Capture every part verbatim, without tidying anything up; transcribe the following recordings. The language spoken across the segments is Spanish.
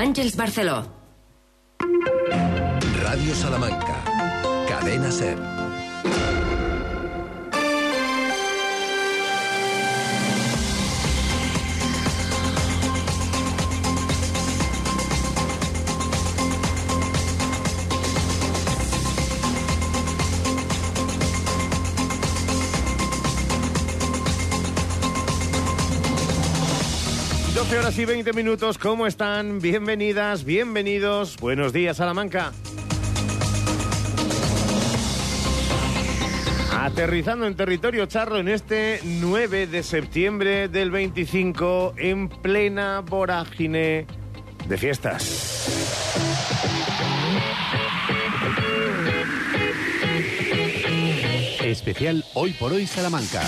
Àngels Barceló. Radio Salamanca, Cadena SER. doce horas y veinte minutos, ¿cómo están? Bienvenidas, bienvenidos. Buenos días, Salamanca. Aterrizando en territorio charro en este nueve de septiembre del veinticinco, en plena vorágine de fiestas. Especial Hoy por Hoy Salamanca.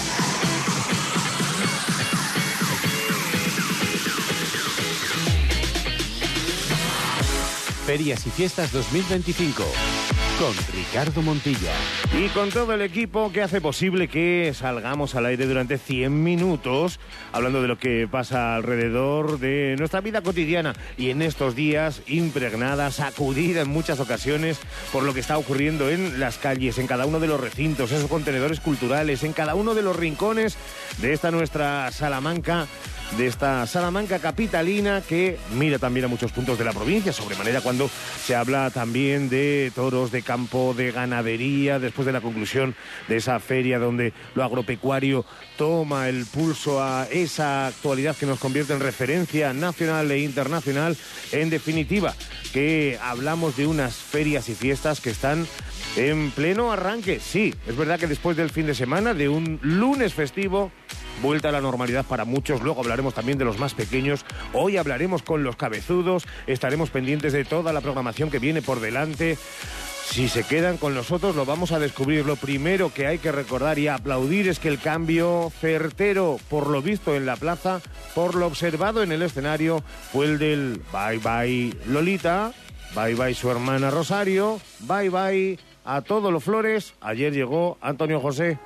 Ferias y Fiestas dos mil veinticinco, con Ricardo Montilla. Y con todo el equipo que hace posible que salgamos al aire durante cien minutos, hablando de lo que pasa alrededor de nuestra vida cotidiana y en estos días impregnada, sacudida en muchas ocasiones por lo que está ocurriendo en las calles, en cada uno de los recintos, esos contenedores culturales, en cada uno de los rincones de esta nuestra Salamanca, de esta Salamanca capitalina que mira también a muchos puntos de la provincia, sobremanera cuando se habla también de toros, de campo, de ganadería, después de la conclusión de esa feria donde lo agropecuario toma el pulso a esa actualidad que nos convierte en referencia nacional e internacional. En definitiva, que hablamos de unas ferias y fiestas que están en pleno arranque. Sí, es verdad que después del fin de semana, de un lunes festivo, vuelta a la normalidad para muchos. Luego hablaremos también de los más pequeños. Hoy hablaremos con los cabezudos. Estaremos pendientes de toda la programación que viene por delante. Si se quedan con nosotros lo vamos a descubrir. Lo primero que hay que recordar y aplaudir es que el cambio certero, por lo visto en la plaza, por lo observado en el escenario, fue el del bye bye Lolita, bye bye su hermana Rosario, bye bye a todos los Flores. Ayer llegó Antonio José.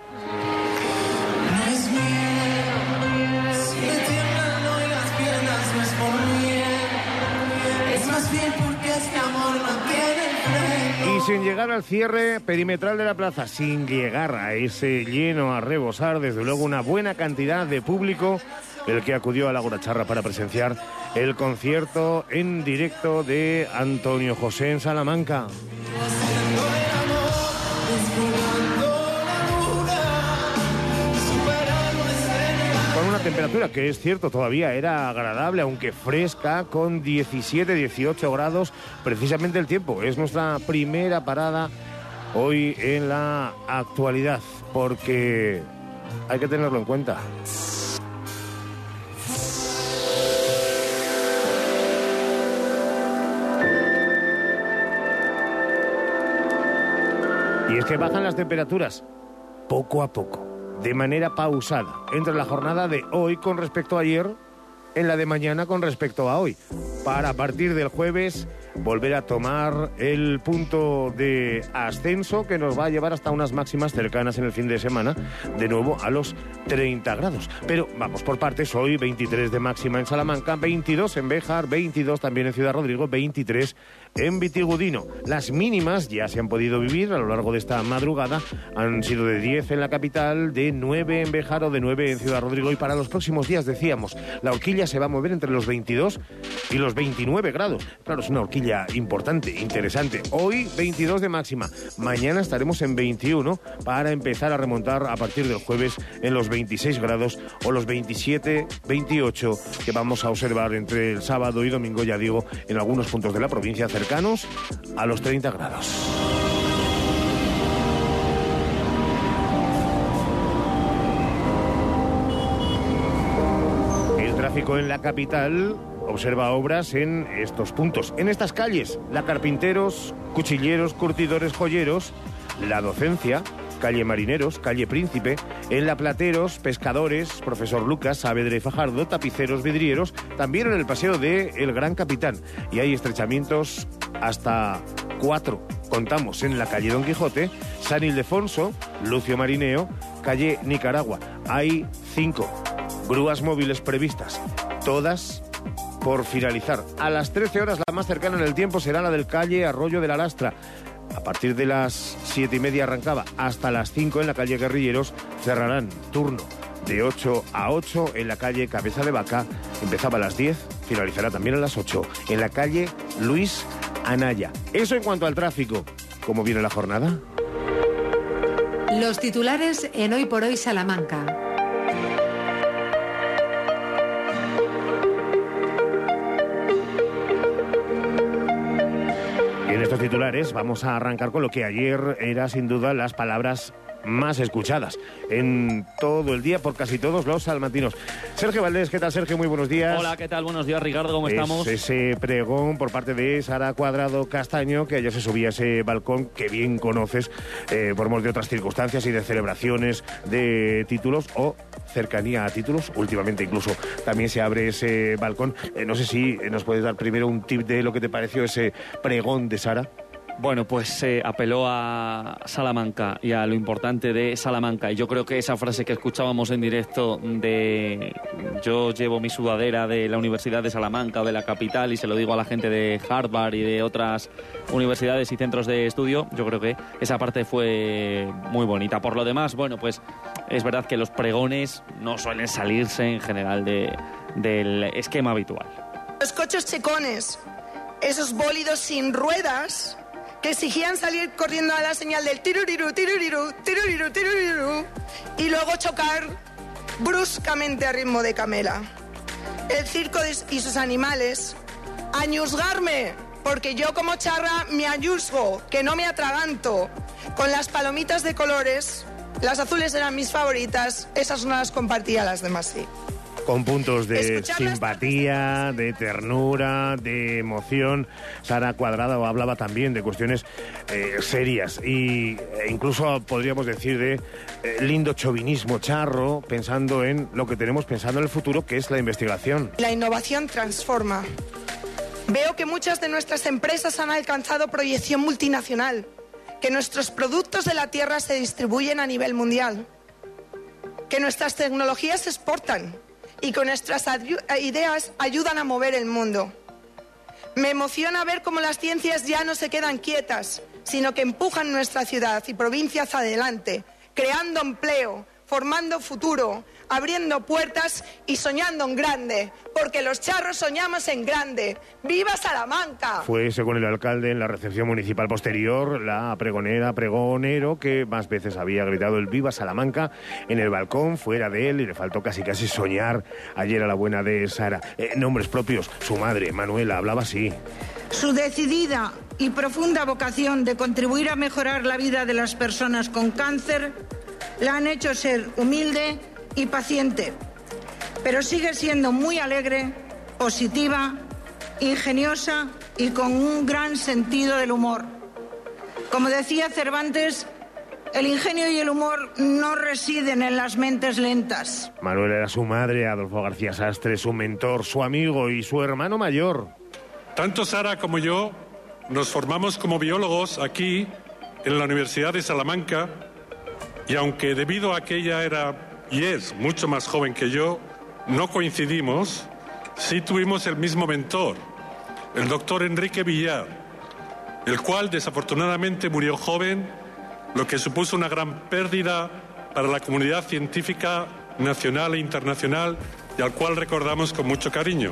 Y sin llegar al cierre perimetral de la plaza, sin llegar a ese lleno a rebosar, desde luego una buena cantidad de público el que acudió a la Goracharra para presenciar el concierto en directo de Antonio José en Salamanca. Con una temperatura que es cierto todavía era agradable, aunque fresca, con diecisiete, dieciocho grados. Precisamente el tiempo es nuestra primera parada hoy en la actualidad, porque hay que tenerlo en cuenta. Y es que bajan las temperaturas poco a poco, de manera pausada, entre la jornada de hoy con respecto a ayer, en la de mañana con respecto a hoy, para a partir del jueves volver a tomar el punto de ascenso que nos va a llevar hasta unas máximas cercanas en el fin de semana, de nuevo a los treinta grados. Pero vamos por partes, hoy veintitrés de máxima en Salamanca, veintidós en Béjar, veintidós también en Ciudad Rodrigo, veintitrés en Vitigudino. Las mínimas ya se han podido vivir a lo largo de esta madrugada, han sido de diez en la capital, de nueve en Béjar o de nueve en Ciudad Rodrigo, y para los próximos días, decíamos, la horquilla se va a mover entre los veintidós y los veintinueve grados. Claro, es una horquilla importante, interesante. Hoy veintidós de máxima, mañana estaremos en veintiuno para empezar a remontar a partir del jueves en los veintiséis grados o los veintisiete, veintiocho que vamos a observar entre el sábado y domingo, ya digo, en algunos puntos de la provincia cercanos a los treinta grados. El tráfico en la capital observa obras en estos puntos, en estas calles: la Carpinteros, Cuchilleros, Curtidores, Joyeros, la Docencia, calle Marineros, calle Príncipe, en la Plateros, Pescadores, Profesor Lucas, Saavedra y Fajardo, Tapiceros, Vidrieros, también en el paseo de El Gran Capitán. Y hay estrechamientos hasta cuatro. Contamos en la calle Don Quijote, San Ildefonso, Lucio Marineo, calle Nicaragua. Hay cinco grúas móviles previstas, todas por finalizar. A las trece horas, la más cercana en el tiempo será la del calle Arroyo de la Lastra. A partir de las siete y media arrancaba hasta las cinco en la calle Guerrilleros. Cerrarán turno de ocho a ocho en la calle Cabeza de Vaca. Empezaba a las diez, finalizará también a las ocho en la calle Luis Anaya. Eso en cuanto al tráfico. ¿Cómo viene la jornada? Los titulares en Hoy por Hoy Salamanca. En estos titulares vamos a arrancar con lo que ayer era sin duda las palabras más escuchadas en todo el día por casi todos los salmantinos. Sergio Valdés, ¿qué tal, Sergio? Muy buenos días. Hola, ¿qué tal? Buenos días, Ricardo, ¿cómo es estamos? Ese pregón por parte de Sara Cuadrado Castaño, que ayer se subía a ese balcón que bien conoces eh, por mor de otras circunstancias y de celebraciones de títulos o cercanía a títulos. Últimamente incluso también se abre ese balcón. Eh, no sé si nos puedes dar primero un tip de lo que te pareció ese pregón de Sara. Bueno, pues eh, apeló a Salamanca y a lo importante de Salamanca. Y yo creo que esa frase que escuchábamos en directo de yo llevo mi sudadera de la Universidad de Salamanca o de la capital y se lo digo a la gente de Harvard y de otras universidades y centros de estudio, yo creo que esa parte fue muy bonita. Por lo demás, bueno, pues es verdad que los pregones no suelen salirse en general de, del esquema habitual. Los coches checones, esos bólidos sin ruedas que exigían salir corriendo a la señal del tiruriru, tiruriru, tiruriru, tiruriru, y luego chocar bruscamente a ritmo de camela. El circo y sus animales, añuzgarme, porque yo como charra me añuzgo, que no me atraganto, con las palomitas de colores. Las azules eran mis favoritas, esas no las compartía, las demás sí. Con puntos de Escucharlas simpatía, de ternura, de emoción. Sara Cuadrado hablaba también de cuestiones eh, serias y, e incluso podríamos decir de eh, lindo chauvinismo charro, pensando en lo que tenemos pensando en el futuro, que es la investigación. La innovación transforma. Veo que muchas de nuestras empresas han alcanzado proyección multinacional, que nuestros productos de la tierra se distribuyen a nivel mundial, que nuestras tecnologías se exportan y que nuestras ideas ayudan a mover el mundo. Me emociona ver cómo las ciencias ya no se quedan quietas, sino que empujan nuestra ciudad y provincias adelante, creando empleo, formando futuro, abriendo puertas y soñando en grande, porque los charros soñamos en grande. ¡Viva Salamanca! Fue, según el alcalde, en la recepción municipal posterior, la pregonera, pregonero, que más veces había gritado el ¡Viva Salamanca! En el balcón, fuera de él, y le faltó casi casi soñar ayer a la buena de Sara. Eh, nombres propios, su madre, Manuela, hablaba así. Su decidida y profunda vocación de contribuir a mejorar la vida de las personas con cáncer la han hecho ser humilde y paciente, pero sigue siendo muy alegre, positiva, ingeniosa y con un gran sentido del humor. Como decía Cervantes, el ingenio y el humor no residen en las mentes lentas. Manuel era su madre, Adolfo García Sastre, su mentor, su amigo y su hermano mayor. Tanto Sara como yo nos formamos como biólogos aquí, en la Universidad de Salamanca, y aunque debido a que ella era y es mucho más joven que yo, no coincidimos, sí tuvimos el mismo mentor, el doctor Enrique Villar, el cual desafortunadamente murió joven, lo que supuso una gran pérdida para la comunidad científica nacional e internacional y al cual recordamos con mucho cariño.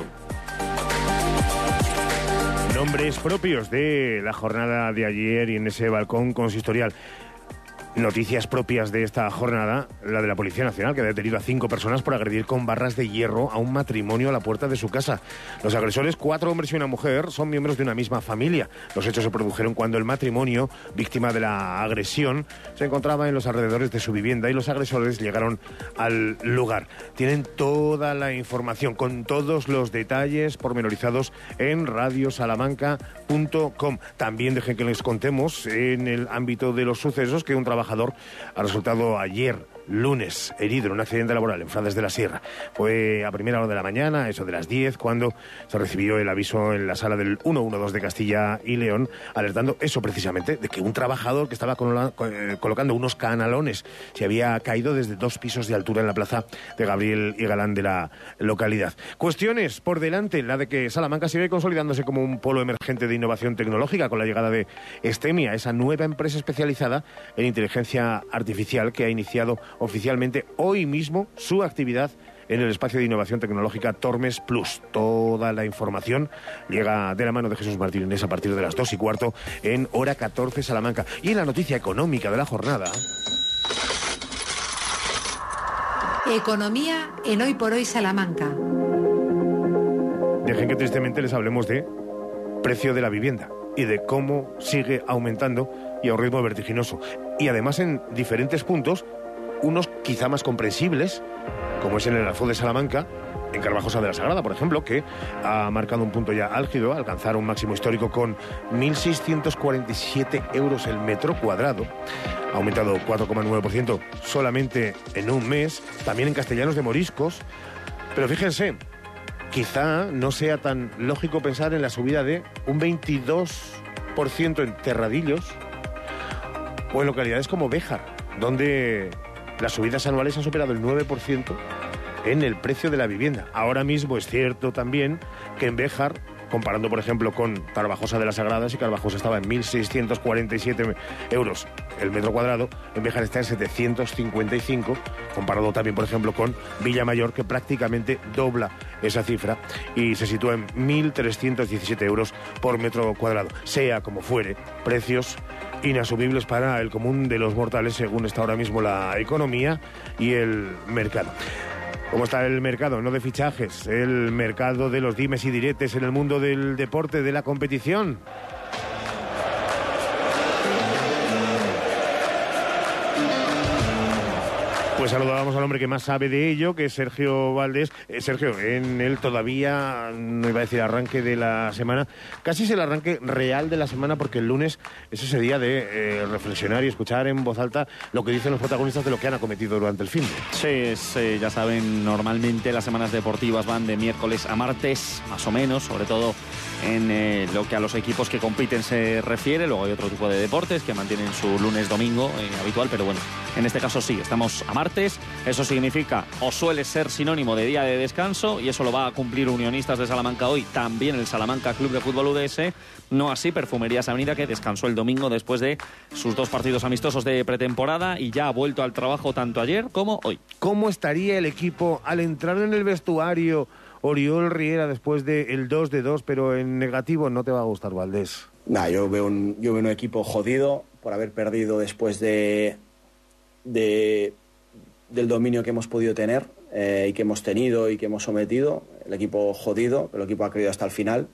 Nombres propios de la jornada de ayer y en ese balcón consistorial. Noticias propias de esta jornada, la de la Policía Nacional, que ha detenido a cinco personas por agredir con barras de hierro a un matrimonio a la puerta de su casa. Los agresores, cuatro hombres y una mujer, son miembros de una misma familia. Los hechos se produjeron cuando el matrimonio, víctima de la agresión, se encontraba en los alrededores de su vivienda y los agresores llegaron al lugar. Tienen toda la información, con todos los detalles pormenorizados en radio salamanca punto com. También dejen que les contemos, en el ámbito de los sucesos, que un trabajador ha resultado ayer lunes, herido en un accidente laboral en Frades de la Sierra. Fue a primera hora de la mañana, eso de las diez, cuando se recibió el aviso en la sala del ciento doce de Castilla y León, alertando eso precisamente, de que un trabajador que estaba colocando unos canalones se había caído desde dos pisos de altura en la plaza de Gabriel y Galán de la localidad. Cuestiones por delante, la de que Salamanca sigue consolidándose como un polo emergente de innovación tecnológica con la llegada de Estemia, esa nueva empresa especializada en inteligencia artificial que ha iniciado oficialmente hoy mismo su actividad en el espacio de innovación tecnológica Tormes Plus. Toda la información llega de la mano de Jesús Martínez a partir de las dos y cuarto en Hora catorce Salamanca. Y en la noticia económica de la jornada... Economía en Hoy por Hoy Salamanca. Dejen que tristemente les hablemos de precio de la vivienda y de cómo sigue aumentando y a un ritmo vertiginoso. Y además en diferentes puntos, unos quizá más comprensibles, como es en el Alfó de Salamanca, en Carvajosa de la Sagrada, por ejemplo, que ha marcado un punto ya álgido, alcanzar un máximo histórico con mil seiscientos cuarenta y siete euros el metro cuadrado. Ha aumentado cuatro coma nueve por ciento solamente en un mes, también en Castellanos de Moriscos. Pero fíjense, quizá no sea tan lógico pensar en la subida de un veintidós por ciento en Terradillos o en localidades como Béjar, donde las subidas anuales han superado el nueve por ciento en el precio de la vivienda. Ahora mismo es cierto también que en Béjar, comparando por ejemplo con Carvajosa de la Sagrada, si Carvajosa estaba en mil seiscientos cuarenta y siete euros el metro cuadrado, en Béjar está en setecientos cincuenta y cinco, comparado también por ejemplo con Villamayor, que prácticamente dobla esa cifra y se sitúa en mil trescientos diecisiete euros por metro cuadrado. Sea como fuere, precios inasumibles para el común de los mortales según está ahora mismo la economía y el mercado. ¿Cómo está el mercado? No de fichajes, el mercado de los dimes y diretes en el mundo del deporte, de la competición. Pues saludábamos al hombre que más sabe de ello, que es Sergio Valdés. Eh, Sergio, en el todavía, no iba a decir arranque de la semana, casi es el arranque real de la semana, porque el lunes es ese día de eh, reflexionar y escuchar en voz alta lo que dicen los protagonistas de lo que han acometido durante el fin de. Sí, es, eh, ya saben, normalmente las semanas deportivas van de miércoles a martes, más o menos, sobre todo en eh, lo que a los equipos que compiten se refiere. Luego hay otro tipo de deportes que mantienen su lunes-domingo eh, habitual, pero bueno, en este caso sí, estamos a martes. Eso significa, o suele ser sinónimo de día de descanso, y eso lo va a cumplir Unionistas de Salamanca hoy, también el Salamanca Club de Fútbol U D S, no así Perfumerías Avenida, que descansó el domingo después de sus dos partidos amistosos de pretemporada y ya ha vuelto al trabajo tanto ayer como hoy. ¿Cómo estaría el equipo al entrar en el vestuario Oriol Riera después del dos de dos, pero en negativo? No te va a gustar, Valdés. Nah, yo veo un, yo veo un equipo jodido por haber perdido después de... de del dominio que hemos podido tener eh, y que hemos tenido y que hemos sometido. El equipo jodido, el equipo ha creído hasta el final.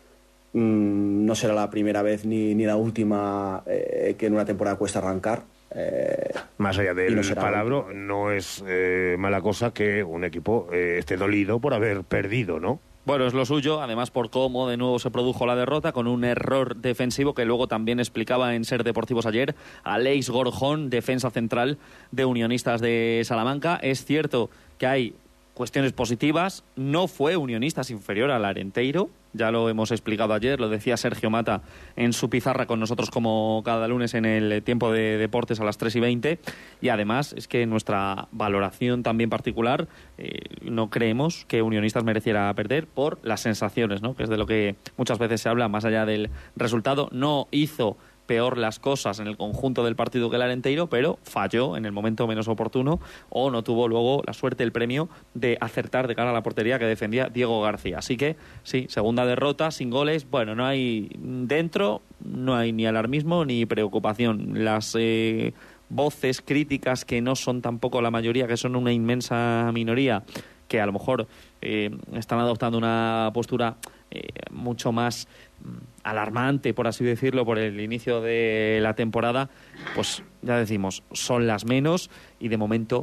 Mm, no será la primera vez ni, ni la última eh, que en una temporada cuesta arrancar. Eh, Más allá del no palabra, no es eh, mala cosa que un equipo eh, esté dolido por haber perdido, ¿no? Bueno, es lo suyo, además por cómo de nuevo se produjo la derrota, con un error defensivo que luego también explicaba en Ser Deportivos ayer Aleix Gorjón, defensa central de Unionistas de Salamanca. Es cierto que hay cuestiones positivas, no fue Unionistas inferior al Arenteiro, ya lo hemos explicado ayer, lo decía Sergio Mata en su pizarra con nosotros como cada lunes en el tiempo de deportes a las tres y veinte, y además es que nuestra valoración también particular, eh, no creemos que Unionistas mereciera perder por las sensaciones, ¿no?, que es de lo que muchas veces se habla más allá del resultado. No hizo peor las cosas en el conjunto del partido que el Arenteiro, pero falló en el momento menos oportuno o no tuvo luego la suerte, el premio de acertar de cara a la portería que defendía Diego García. Así que sí, segunda derrota, sin goles. Bueno, no hay dentro, no hay ni alarmismo ni preocupación. Las eh, voces críticas, que no son tampoco la mayoría, que son una inmensa minoría, que a lo mejor eh, están adoptando una postura eh, mucho más alarmante, por así decirlo, por el inicio de la temporada, pues ya decimos, son las menos, y de momento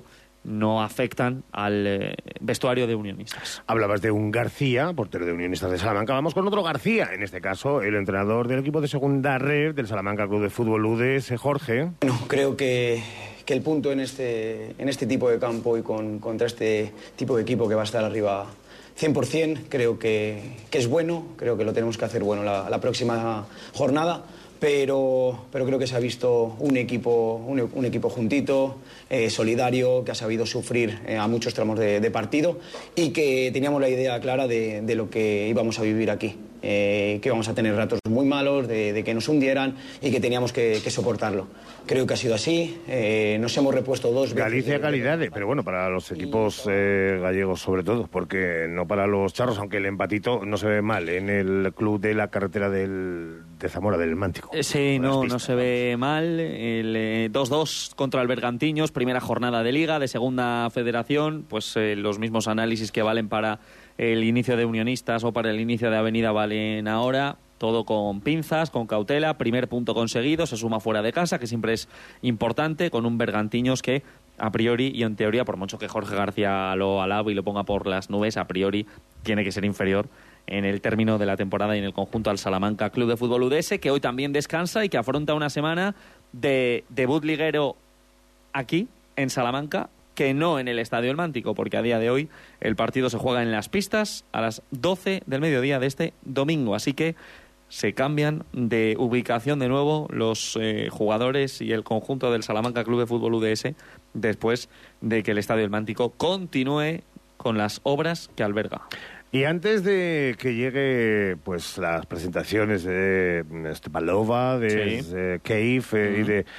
no afectan al eh, vestuario de Unionistas. Hablabas de un García, portero de Unionistas de Salamanca. Vamos con otro García, en este caso el entrenador del equipo de segunda red del Salamanca Club de Fútbol U D S, Jorge. Bueno, creo que, que el punto en este, en este tipo de campo y con, contra este tipo de equipo que va a estar arriba cien por cien, creo que, que es bueno, creo que lo tenemos que hacer bueno la, la próxima jornada. Pero, pero creo que se ha visto un equipo, un, un equipo juntito, eh, solidario, que ha sabido sufrir eh, a muchos tramos de, de partido y que teníamos la idea clara de, de lo que íbamos a vivir aquí. Eh, que íbamos a tener ratos muy malos, de, de que nos hundieran y que teníamos que, que soportarlo. Creo que ha sido así, eh, nos hemos repuesto dos veces. Galicia calidad, pero bueno, para los equipos eh, gallegos sobre todo, porque no para los charros, aunque el empatito no se ve mal en el club de la carretera del, de Zamora, del Mántico. Sí, no, no se ve mal. El eh, dos dos contra el Bergantiños, primera jornada de Liga, de Segunda Federación, pues eh, los mismos análisis que valen para el inicio de Unionistas o para el inicio de Avenida valen ahora. Todo con pinzas, con cautela. Primer punto conseguido, se suma fuera de casa, que siempre es importante, con un Bergantiños que a priori y en teoría, por mucho que Jorge García lo alabe y lo ponga por las nubes, a priori tiene que ser inferior en el término de la temporada y en el conjunto al Salamanca Club de Fútbol U D S, que hoy también descansa y que afronta una semana de debut liguero aquí, en Salamanca, que no en el Estadio El Mántico, porque a día de hoy el partido se juega en Las Pistas a las doce del mediodía de este domingo. Así que se cambian de ubicación de nuevo los eh, jugadores y el conjunto del Salamanca Club de Fútbol U D S después de que el Estadio El Mántico continúe con las obras que alberga. Y antes de que llegue pues las presentaciones de Stepalova, de Sí. eh, Keif eh, Mm. y de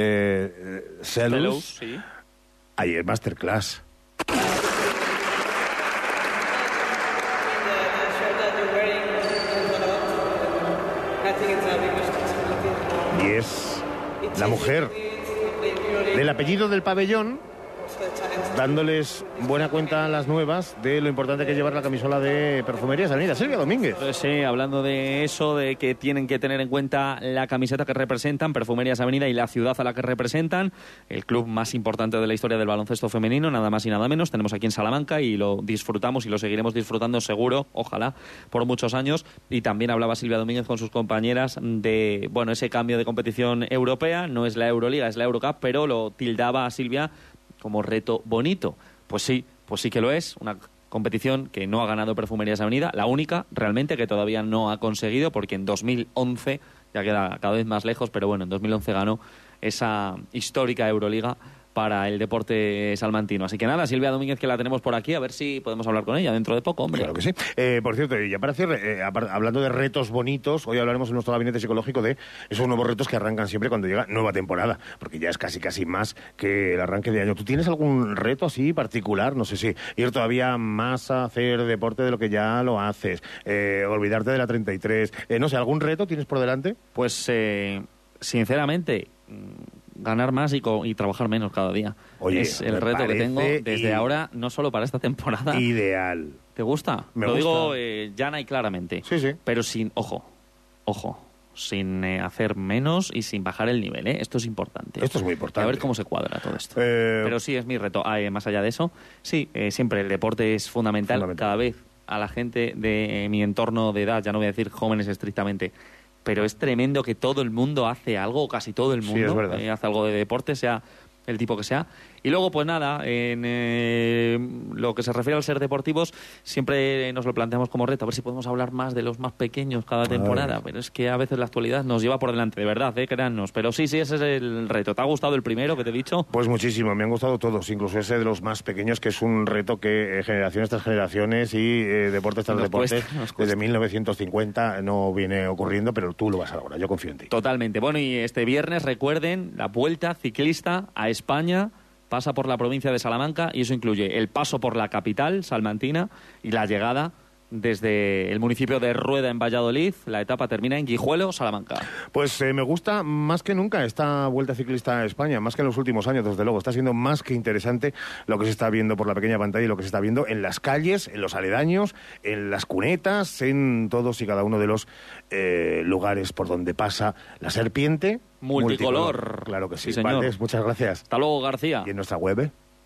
eh, Selous, Selous, sí. ayer masterclass. Y es la mujer del apellido del pabellón, dándoles buena cuenta a las nuevas de lo importante que es llevar la camisola de Perfumerías Avenida. Silvia Domínguez. Pues sí, hablando de eso, de que tienen que tener en cuenta la camiseta que representan, Perfumerías Avenida, y la ciudad a la que representan, el club más importante de la historia del baloncesto femenino, nada más y nada menos. Tenemos aquí en Salamanca y lo disfrutamos y lo seguiremos disfrutando seguro, ojalá, por muchos años. Y también hablaba Silvia Domínguez con sus compañeras de, bueno, ese cambio de competición europea. No es la Euroliga, es la Eurocup, pero lo tildaba a Silvia como reto bonito. Pues sí, pues sí que lo es. Una competición que no ha ganado Perfumerías Avenida, la única realmente que todavía no ha conseguido, porque en dos mil once, ya queda cada vez más lejos, pero bueno, en dos mil once ganó esa histórica Euroliga para el deporte salmantino. Así que nada, Silvia Domínguez, que la tenemos por aquí, a ver si podemos hablar con ella dentro de poco, hombre. Claro que sí. Eh, por cierto, y ya para cierre, eh, hablando de retos bonitos, hoy hablaremos en nuestro gabinete psicológico de esos nuevos retos que arrancan siempre cuando llega nueva temporada, porque ya es casi casi más que el arranque de año. ¿Tú tienes algún reto así particular? No sé si ir todavía más a hacer deporte de lo que ya lo haces, eh, olvidarte de la treinta y tres, eh, no sé, ¿algún reto tienes por delante? Pues, eh, sinceramente, ganar más y, co y trabajar menos cada día. Oye, es el reto que tengo desde y... ahora, no solo para esta temporada. Ideal. ¿Te gusta? Me Lo gusta. digo eh, llana y claramente. Sí, sí. Pero sin, ojo, ojo, sin eh, hacer menos y sin bajar el nivel, ¿eh? Esto es importante. Esto es muy importante. A ver cómo se cuadra todo esto. Eh... Pero sí, es mi reto. Ah, eh, más allá de eso, sí, eh, siempre el deporte es fundamental. Fundamental. Cada vez a la gente de eh, mi entorno de edad, ya no voy a decir jóvenes estrictamente, pero es tremendo que todo el mundo hace algo, o casi todo el Sí, mundo es verdad. eh, hace algo de deporte, sea el tipo que sea. Y luego, pues nada, en eh, lo que se refiere al ser deportivos, siempre nos lo planteamos como reto, a ver si podemos hablar más de los más pequeños cada temporada, Ay. pero es que a veces la actualidad nos lleva por delante, de verdad, ¿eh? Créannos. Pero sí, sí, ese es el reto. ¿Te ha gustado el primero que te he dicho? Pues muchísimo, me han gustado todos, incluso ese de los más pequeños, que es un reto que eh, generaciones tras generaciones y eh, deportes tras Nos deportes, cuesta, nos cuesta. desde mil novecientos cincuenta no viene ocurriendo, pero tú lo vas a lograr, yo confío en ti. Totalmente. Bueno, y este viernes, recuerden, la vuelta ciclista a España pasa por la provincia de Salamanca y eso incluye el paso por la capital salmantina y la llegada desde el municipio de Rueda en Valladolid. La etapa termina en Guijuelo, Salamanca. Pues eh, me gusta más que nunca esta Vuelta Ciclista a España, más que en los últimos años, desde luego. Está siendo más que interesante lo que se está viendo por la pequeña pantalla y lo que se está viendo en las calles, en los aledaños, en las cunetas, en todos y cada uno de los eh, lugares por donde pasa la serpiente. Multicolor. Claro que sí. Sí, señor. Valdés, muchas gracias. Hasta luego, García. Y en nuestra web, ¿eh?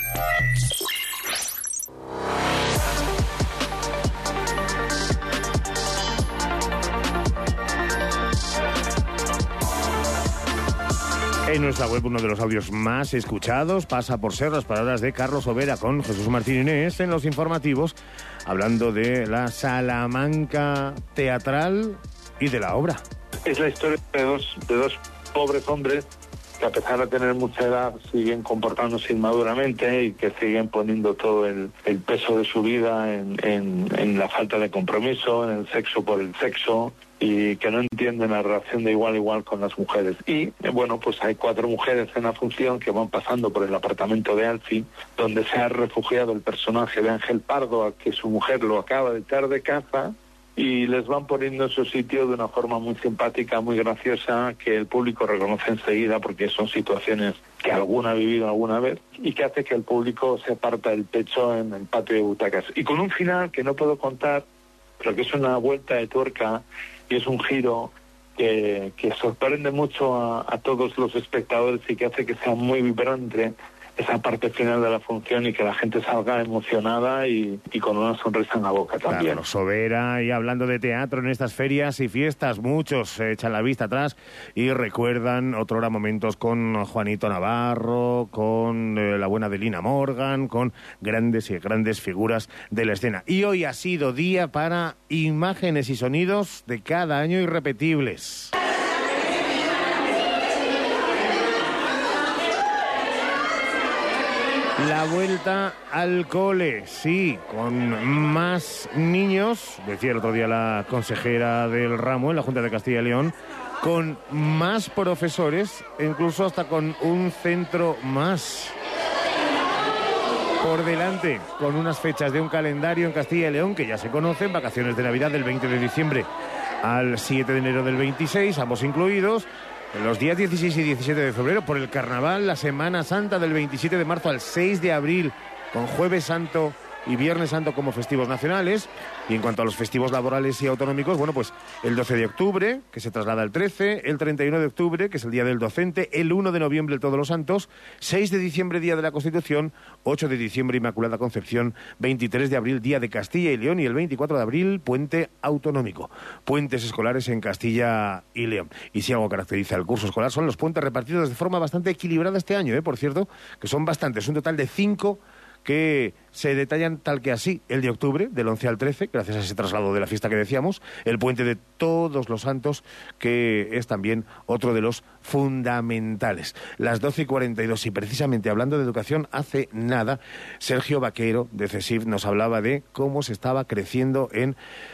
En nuestra web, uno de los audios más escuchados pasa por ser las palabras de Carlos Overa con Jesús Martín Inés en los informativos, hablando de la Salamanca teatral y de la obra. Es la historia de dos, de dos pobres hombres que, a pesar de tener mucha edad, siguen comportándose inmaduramente y que siguen poniendo todo el, el peso de su vida en, en, en la falta de compromiso, en el sexo por el sexo, y que no entienden la relación de igual a igual con las mujeres. Y, bueno, pues hay cuatro mujeres en la función que van pasando por el apartamento de Alfie, donde se ha refugiado el personaje de Ángel Pardo, a que su mujer lo acaba de echar de casa, y les van poniendo en su sitio de una forma muy simpática, muy graciosa, que el público reconoce enseguida, porque son situaciones que alguna ha vivido alguna vez, y que hace que el público se parta el pecho en el patio de butacas. Y con un final que no puedo contar, pero que es una vuelta de tuerca, y es un giro que, que sorprende mucho a, a todos los espectadores y que hace que sea muy vibrante esa parte final de la función y que la gente salga emocionada y, y con una sonrisa en la boca también. Claro, Sobera, y hablando de teatro en estas ferias y fiestas, muchos echan la vista atrás y recuerdan otrora momentos con Juanito Navarro, con eh, la buena de Lina Morgan, con grandes y grandes figuras de la escena. Y hoy ha sido día para imágenes y sonidos de cada año irrepetibles. La vuelta al cole, sí, con más niños, decía el otro día la consejera del ramo en la Junta de Castilla y León, con más profesores e incluso hasta con un centro más. Por delante, con unas fechas de un calendario en Castilla y León que ya se conocen, vacaciones de Navidad del veinte de diciembre al siete de enero del veintiséis, ambos incluidos. Los días dieciséis y diecisiete de febrero, por el Carnaval, la Semana Santa del veintisiete de marzo al seis de abril, con Jueves Santo y Viernes Santo como festivos nacionales. Y en cuanto a los festivos laborales y autonómicos, bueno, pues el doce de octubre, que se traslada al trece, el treinta y uno de octubre, que es el Día del Docente, el uno de noviembre, el Todos los Santos, seis de diciembre, Día de la Constitución, ocho de diciembre, Inmaculada Concepción, veintitrés de abril, Día de Castilla y León, y el veinticuatro de abril, Puente Autonómico. Puentes escolares en Castilla y León. Y si algo caracteriza el curso escolar son los puentes repartidos de forma bastante equilibrada este año, ¿eh? Por cierto, que son bastantes, un total de cinco que se detallan tal que así: el de octubre, del once al trece, gracias a ese traslado de la fiesta que decíamos, el puente de Todos los Santos, que es también otro de los fundamentales. Las doce y cuarenta y dos, y precisamente hablando de educación, hace nada, Sergio Vaquero, de CESIF, nos hablaba de cómo se estaba creciendo en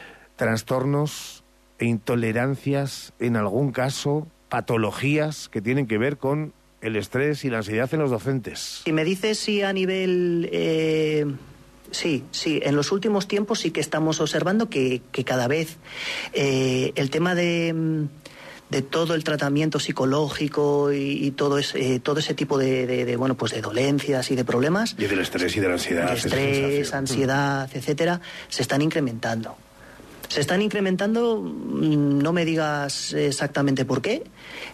trastornos e intolerancias, en algún caso, patologías que tienen que ver con el estrés y la ansiedad en los docentes. Y me dices si a nivel... Eh, sí, sí, en los últimos tiempos sí que estamos observando que, que cada vez eh, el tema de, de todo el tratamiento psicológico y, y todo, ese, eh, todo ese tipo de, de, de, bueno, pues de dolencias y de problemas... Y del estrés y de la ansiedad. De estrés, ansiedad, mm. etcétera, se están incrementando. Se están incrementando, no me digas exactamente por qué.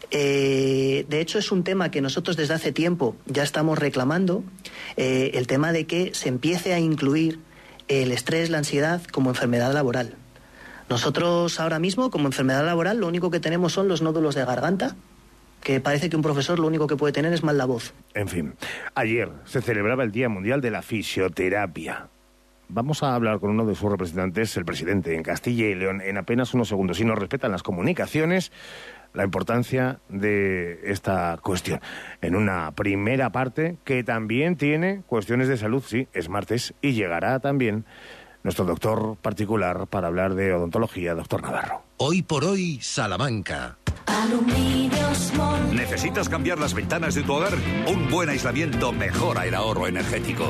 Eh, de hecho, es un tema que nosotros desde hace tiempo ya estamos reclamando, eh, el tema de que se empiece a incluir el estrés, la ansiedad como enfermedad laboral. Nosotros ahora mismo, como enfermedad laboral, lo único que tenemos son los nódulos de garganta, que parece que un profesor lo único que puede tener es mal la voz. En fin, ayer se celebraba el Día Mundial de la Fisioterapia. Vamos a hablar con uno de sus representantes, el presidente, en Castilla y León, en apenas unos segundos. Si nos respetan las comunicaciones, la importancia de esta cuestión. En una primera parte que también tiene cuestiones de salud, sí, es martes, y llegará también nuestro doctor particular para hablar de odontología, doctor Navarro. Hoy por hoy, Salamanca. Aluminios Mon. ¿Necesitas cambiar las ventanas de tu hogar? Un buen aislamiento mejora el ahorro energético.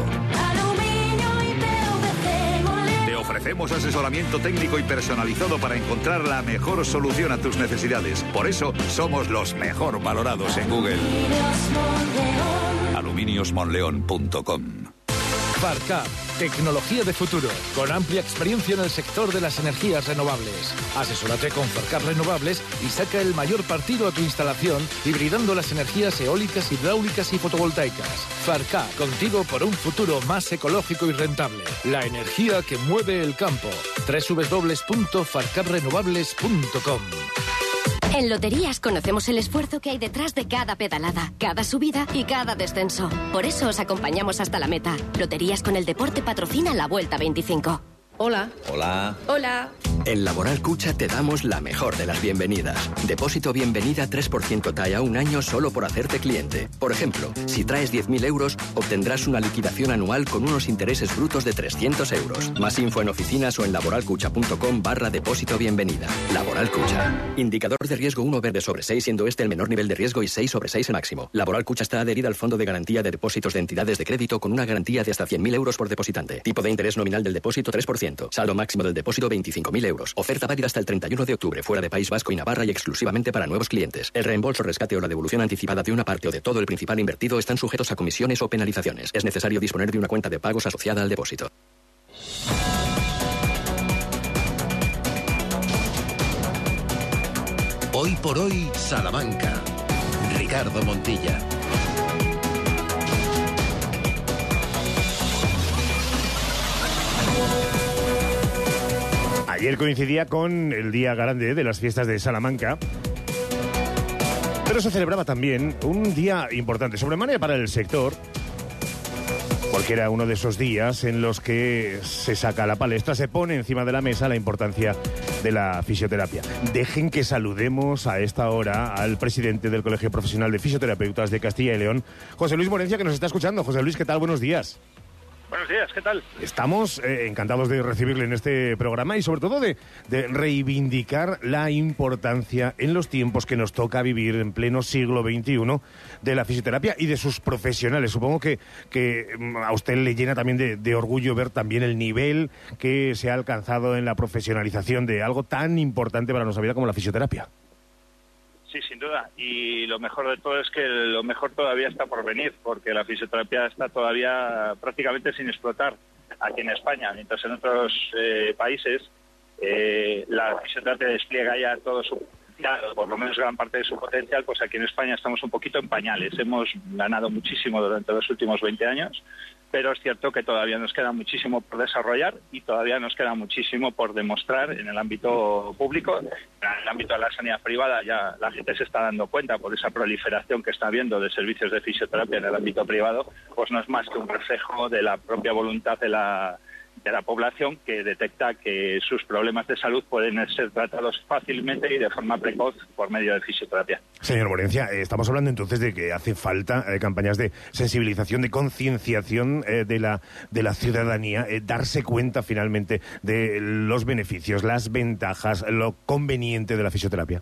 Ofrecemos asesoramiento técnico y personalizado para encontrar la mejor solución a tus necesidades. Por eso, somos los mejor valorados en Google. aluminios monleón punto com. Farcap, tecnología de futuro, con amplia experiencia en el sector de las energías renovables. Asesórate con Farcap Renovables y saca el mayor partido a tu instalación, hibridando las energías eólicas, hidráulicas y fotovoltaicas. Farcap, contigo por un futuro más ecológico y rentable. La energía que mueve el campo. doble u doble u doble u punto farcap renovables punto com. En Loterías conocemos el esfuerzo que hay detrás de cada pedalada, cada subida y cada descenso. Por eso os acompañamos hasta la meta. Loterías con el deporte patrocina la Vuelta veinticinco. Hola. Hola. Hola. En Laboral Cucha te damos la mejor de las bienvenidas. Depósito bienvenida tres por ciento T A E a un año solo por hacerte cliente. Por ejemplo, si traes diez mil euros, obtendrás una liquidación anual con unos intereses brutos de trescientos euros. Más info en oficinas o en laboralcucha.com barra depósito bienvenida. Laboral Cucha. Indicador de riesgo uno verde sobre seis, siendo este el menor nivel de riesgo y seis sobre seis el máximo. Laboral Cucha está adherida al Fondo de Garantía de Depósitos de Entidades de Crédito con una garantía de hasta cien mil euros por depositante. Tipo de interés nominal del depósito tres por ciento. Saldo máximo del depósito veinticinco mil euros. Oferta válida hasta el treinta y uno de octubre fuera de País Vasco y Navarra y exclusivamente para nuevos clientes. El reembolso, rescate o la devolución anticipada de una parte o de todo el principal invertido están sujetos a comisiones o penalizaciones. Es necesario disponer de una cuenta de pagos asociada al depósito. Hoy por hoy, Salamanca. Ricardo Montilla. Ayer coincidía con el día grande de las fiestas de Salamanca, pero se celebraba también un día importante, sobremanera para el sector, porque era uno de esos días en los que se saca a la palestra, se pone encima de la mesa la importancia de la fisioterapia. Dejen que saludemos a esta hora al presidente del Colegio Profesional de Fisioterapeutas de Castilla y León, José Luis Morencia, que nos está escuchando. José Luis, ¿qué tal? Buenos días. Buenos días, ¿qué tal? Estamos eh, encantados de recibirle en este programa y sobre todo de, de reivindicar la importancia en los tiempos que nos toca vivir en pleno siglo veintiuno de la fisioterapia y de sus profesionales. Supongo que, que a usted le llena también de, de orgullo ver también el nivel que se ha alcanzado en la profesionalización de algo tan importante para nuestra vida como la fisioterapia. Sí, sin duda. Y lo mejor de todo es que lo mejor todavía está por venir, porque la fisioterapia está todavía prácticamente sin explotar aquí en España, mientras en otros eh, países eh, la fisioterapia despliega ya todo su potencial, o por lo menos gran parte de su potencial, pues aquí en España estamos un poquito en pañales. Hemos ganado muchísimo durante los últimos veinte años, pero es cierto que todavía nos queda muchísimo por desarrollar y todavía nos queda muchísimo por demostrar en el ámbito público. En el ámbito de la sanidad privada ya la gente se está dando cuenta por esa proliferación que está habiendo de servicios de fisioterapia en el ámbito privado, pues no es más que un reflejo de la propia voluntad de la de la población, que detecta que sus problemas de salud pueden ser tratados fácilmente y de forma precoz por medio de fisioterapia. Señor Morencia, eh, estamos hablando entonces de que hace falta eh, campañas de sensibilización, de concienciación eh, de la de la ciudadanía, eh, darse cuenta finalmente de los beneficios, las ventajas, lo conveniente de la fisioterapia.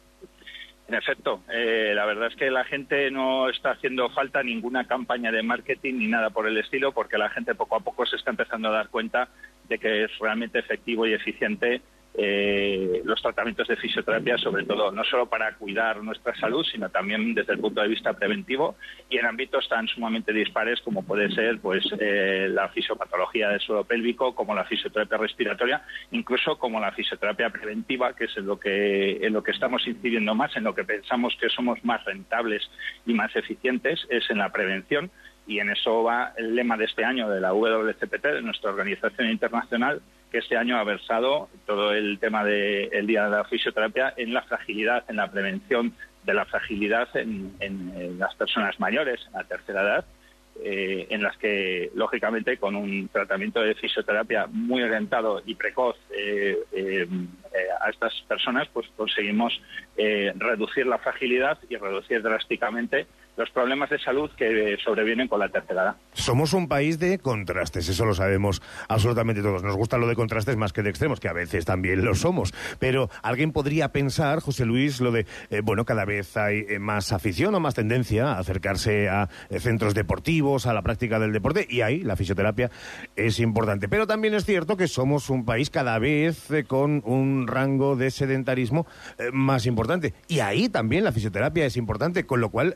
En efecto, eh, la verdad es que la gente no está haciendo falta ninguna campaña de marketing ni nada por el estilo, porque la gente poco a poco se está empezando a dar cuenta de que es realmente efectivo y eficiente eh, los tratamientos de fisioterapia, sobre todo no solo para cuidar nuestra salud, sino también desde el punto de vista preventivo y en ámbitos tan sumamente dispares como puede ser pues eh, la fisiopatología del suelo pélvico, como la fisioterapia respiratoria, incluso como la fisioterapia preventiva, que es en lo que en lo que estamos incidiendo más, en lo que pensamos que somos más rentables y más eficientes, es en la prevención. Y en eso va el lema de este año de la W W C P T, de nuestra organización internacional, que este año ha versado todo el tema del Día de la Fisioterapia en la fragilidad, en la prevención de la fragilidad en, en, en las personas mayores, en la tercera edad, eh, en las que, lógicamente, con un tratamiento de fisioterapia muy orientado y precoz eh, eh, eh, a estas personas, pues conseguimos eh, reducir la fragilidad y reducir drásticamente los problemas de salud que sobrevienen con la tercera edad. Somos un país de contrastes, eso lo sabemos absolutamente todos. Nos gusta lo de contrastes más que de extremos, que a veces también lo somos. Pero alguien podría pensar, José Luis, lo de, eh, bueno, cada vez hay eh, más afición o más tendencia a acercarse a eh, centros deportivos, a la práctica del deporte, y ahí la fisioterapia es importante. Pero también es cierto que somos un país cada vez eh, con un rango de sedentarismo eh, más importante. Y ahí también la fisioterapia es importante, con lo cual eh, no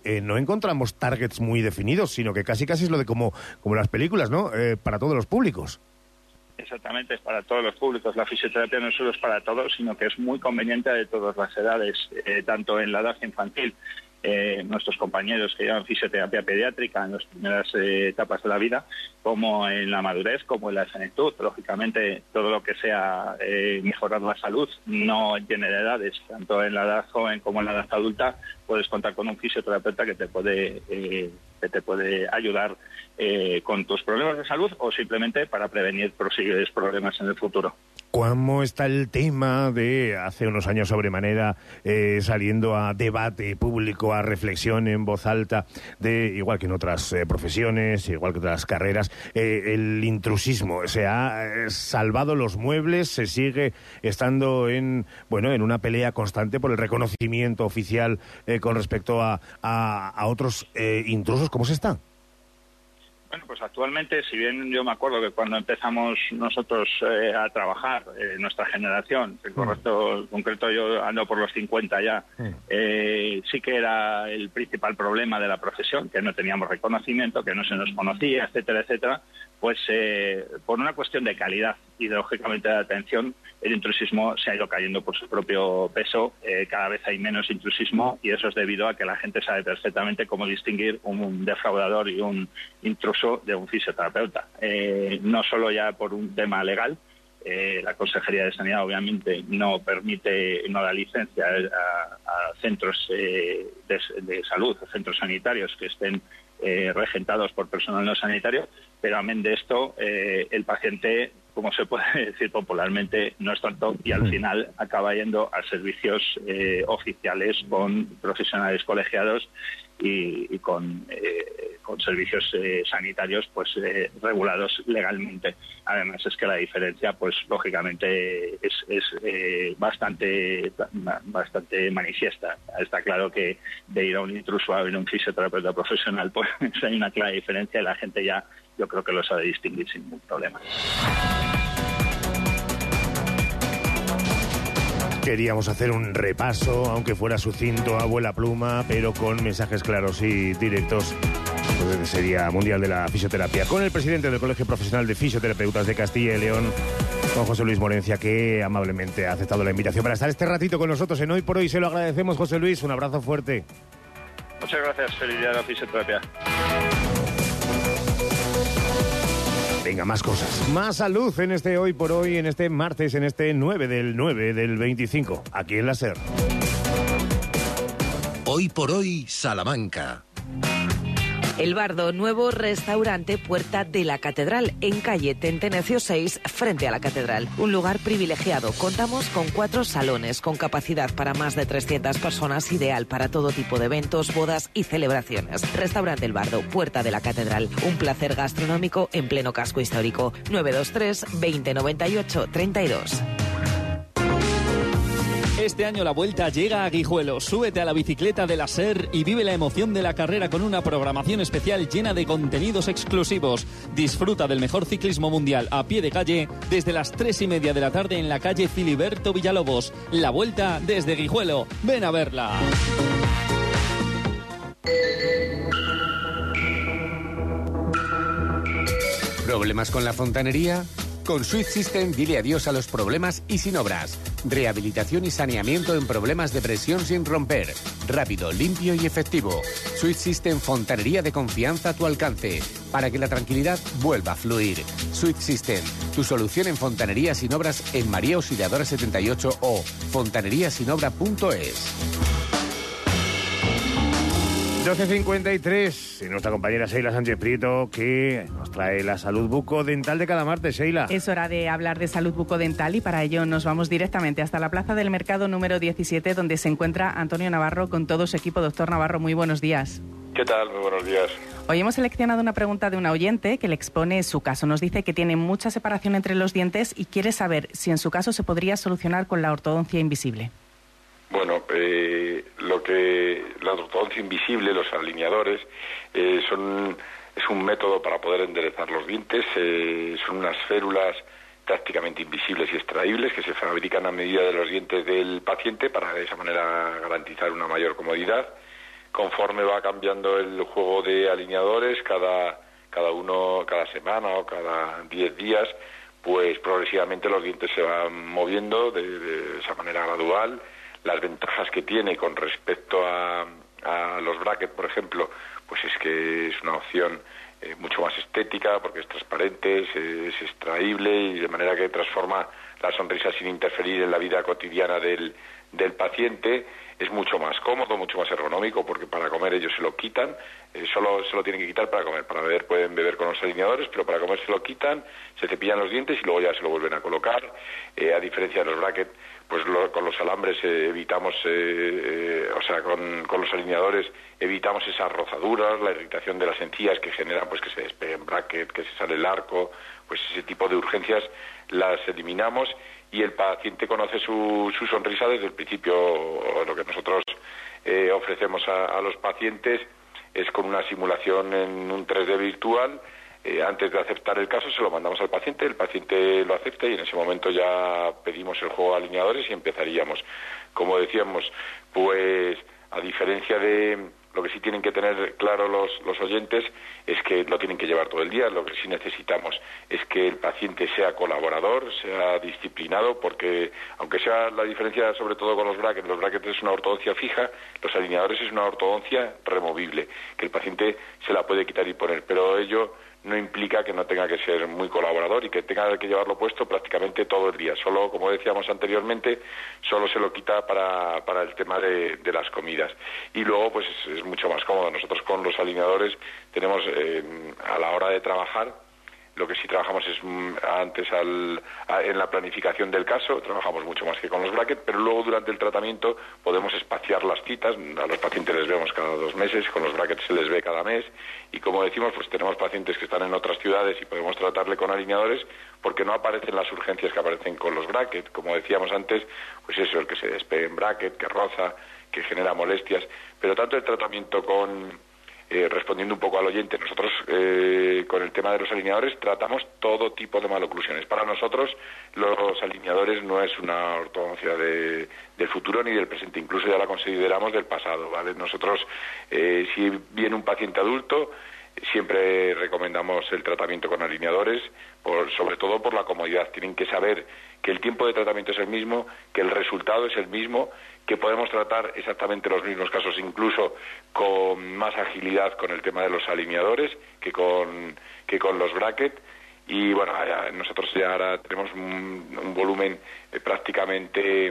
encontramos targets muy definidos, sino que casi casi es lo de como, como las películas, ¿no? Eh, para todos los públicos. Exactamente, es para todos los públicos. La fisioterapia no solo es para todos, sino que es muy conveniente de todas las edades, eh, tanto en la edad infantil. Eh, nuestros compañeros que llevan fisioterapia pediátrica en las primeras eh, etapas de la vida, como en la madurez, como en la senectud. Lógicamente, todo lo que sea eh, mejorar la salud no tiene de edades. Tanto en la edad joven como en la edad adulta puedes contar con un fisioterapeuta que te puede, eh, que te puede ayudar eh, con tus problemas de salud o simplemente para prevenir posibles problemas en el futuro. ¿Cómo está el tema de hace unos años sobremanera eh, saliendo a debate público, a reflexión en voz alta, de igual que en otras eh, profesiones, igual que otras carreras, eh, el intrusismo? ¿Se ha eh, salvado los muebles? ¿Se sigue estando en bueno en una pelea constante por el reconocimiento oficial eh, con respecto a, a, a otros eh, intrusos? ¿Cómo se está? Bueno, pues actualmente, si bien yo me acuerdo que cuando empezamos nosotros eh, a trabajar, eh, nuestra generación, en correcto, en concreto yo ando por los cincuenta ya, eh, sí que era el principal problema de la profesión, que no teníamos reconocimiento, que no se nos conocía, etcétera, etcétera, pues eh, por una cuestión de calidad y lógicamente de atención, el intrusismo se ha ido cayendo por su propio peso. Eh, cada vez hay menos intrusismo y eso es debido a que la gente sabe perfectamente cómo distinguir un defraudador y un intruso de un fisioterapeuta. Eh, no solo ya por un tema legal, eh, la Consejería de Sanidad obviamente no permite, no da licencia a, a centros eh, de, de salud, a centros sanitarios que estén eh, regentados por personal no sanitario, pero amén de esto, eh, el paciente, como se puede decir popularmente, no es tonto y al final acaba yendo a servicios eh, oficiales con profesionales colegiados y, y con, eh, con servicios eh, sanitarios pues eh, regulados legalmente. Además es que la diferencia, pues lógicamente es, es eh, bastante bastante manifiesta. Está claro que de ir a un intruso a ir a un fisioterapeuta profesional, pues hay una clara diferencia y la gente ya, yo creo que lo sabe distinguir sin ningún problema. Queríamos hacer un repaso, aunque fuera sucinto, abuela pluma, pero con mensajes claros y directos. Pues sería Mundial de la Fisioterapia. Con el presidente del Colegio Profesional de Fisioterapeutas de Castilla y León, con José Luis Morencia, que amablemente ha aceptado la invitación para estar este ratito con nosotros en Hoy por Hoy. Se lo agradecemos, José Luis. Un abrazo fuerte. Muchas gracias. Feliz día de la fisioterapia. Venga, más cosas. Más salud en este Hoy por Hoy, en este martes, en este nueve del nueve del veinticinco, aquí en la SER. Hoy por Hoy, Salamanca. El Bardo, nuevo restaurante Puerta de la Catedral, en calle Tentenecio seis, frente a la Catedral. Un lugar privilegiado. Contamos con cuatro salones, con capacidad para más de trescientas personas, ideal para todo tipo de eventos, bodas y celebraciones. Restaurante El Bardo, Puerta de la Catedral. Un placer gastronómico en pleno casco histórico. nueve dos tres, veinte noventa y ocho, treinta y dos. Este año la Vuelta llega a Guijuelo. Súbete a la bicicleta de la SER y vive la emoción de la carrera con una programación especial llena de contenidos exclusivos. Disfruta del mejor ciclismo mundial a pie de calle desde las tres y media de la tarde en la calle Filiberto Villalobos. La Vuelta desde Guijuelo. Ven a verla. ¿Problemas con la fontanería? Con Switch System dile adiós a los problemas y sin obras. Rehabilitación y saneamiento en problemas de presión sin romper. Rápido, limpio y efectivo. Switch System, fontanería de confianza a tu alcance. Para que la tranquilidad vuelva a fluir. Switch System, tu solución en fontanería sin obras en María Auxiliadora setenta y ocho o fontanería sin obra punto es. doce cincuenta y tres, y nuestra compañera Sheila Sánchez Prieto, que nos trae la salud bucodental de cada martes. Sheila. Es hora de hablar de salud bucodental y para ello nos vamos directamente hasta la Plaza del Mercado número diecisiete, donde se encuentra Antonio Navarro con todo su equipo. Doctor Navarro, muy buenos días. ¿Qué tal? Muy buenos días. Hoy hemos seleccionado una pregunta de una oyente que le expone su caso. Nos dice que tiene mucha separación entre los dientes y quiere saber si en su caso se podría solucionar con la ortodoncia invisible. Bueno, eh, lo que la ortodoncia invisible, los alineadores, eh, son es un método para poder enderezar los dientes. Eh, son unas férulas prácticamente invisibles y extraíbles que se fabrican a medida de los dientes del paciente para de esa manera garantizar una mayor comodidad. conforme va cambiando el juego de alineadores, cada, cada uno, cada semana o cada diez días, pues progresivamente los dientes se van moviendo de, de esa manera gradual. Las ventajas que tiene con respecto a, a los brackets, por ejemplo, pues es que es una opción eh, mucho más estética, porque es transparente, es, es extraíble y de manera que transforma la sonrisa sin interferir en la vida cotidiana del, del paciente. Es mucho más cómodo, mucho más ergonómico, porque para comer ellos se lo quitan, eh, solo se lo tienen que quitar para comer. Para beber pueden beber con los alineadores, pero para comer se lo quitan, se cepillan los dientes y luego ya se lo vuelven a colocar. Eh, a diferencia de los brackets, pues lo, con los alambres eh, evitamos, eh, eh, o sea, con, con los alineadores evitamos esas rozaduras, la irritación de las encías que generan pues que se despeguen bracket, que se sale el arco, pues ese tipo de urgencias las eliminamos y el paciente conoce su, su sonrisa desde el principio. Lo que nosotros eh, ofrecemos a, a los pacientes es con una simulación en un tres D virtual. Eh, antes de aceptar el caso se lo mandamos al paciente, el paciente lo acepta y en ese momento ya pedimos el juego de alineadores y empezaríamos. Como decíamos, pues a diferencia de lo que sí tienen que tener claro los, los oyentes es que lo tienen que llevar todo el día. Lo que sí necesitamos es que el paciente sea colaborador, sea disciplinado, porque aunque sea la diferencia sobre todo con los brackets, los brackets es una ortodoncia fija, los alineadores es una ortodoncia removible, que el paciente se la puede quitar y poner, pero ello no implica que no tenga que ser muy colaborador y que tenga que llevarlo puesto prácticamente todo el día. Solo, como decíamos anteriormente, solo se lo quita para, para el tema de, de las comidas. Y luego, pues es, es mucho más cómodo. Nosotros con los alineadores tenemos, eh, a la hora de trabajar, lo que sí trabajamos es antes al, a, en la planificación del caso, trabajamos mucho más que con los brackets, pero luego durante el tratamiento podemos espaciar las citas. A los pacientes les vemos cada dos meses, con los brackets se les ve cada mes, y como decimos, pues tenemos pacientes que están en otras ciudades y podemos tratarle con alineadores porque no aparecen las urgencias que aparecen con los brackets. Como decíamos antes, pues eso, el que se despegue en bracket, que roza, que genera molestias, pero tanto el tratamiento con... Eh, respondiendo un poco al oyente, nosotros eh, con el tema de los alineadores tratamos todo tipo de maloclusiones. Para nosotros los alineadores no es una ortodoncia de, del futuro ni del presente, incluso ya la consideramos del pasado, ¿vale? Nosotros, eh, si viene un paciente adulto, siempre recomendamos el tratamiento con alineadores, por, sobre todo por la comodidad. Tienen que saber que el tiempo de tratamiento es el mismo, que el resultado es el mismo, que podemos tratar exactamente los mismos casos, incluso con más agilidad con el tema de los alineadores que con, que con los brackets. Y bueno, ya, nosotros ya ahora tenemos un, un volumen eh, prácticamente...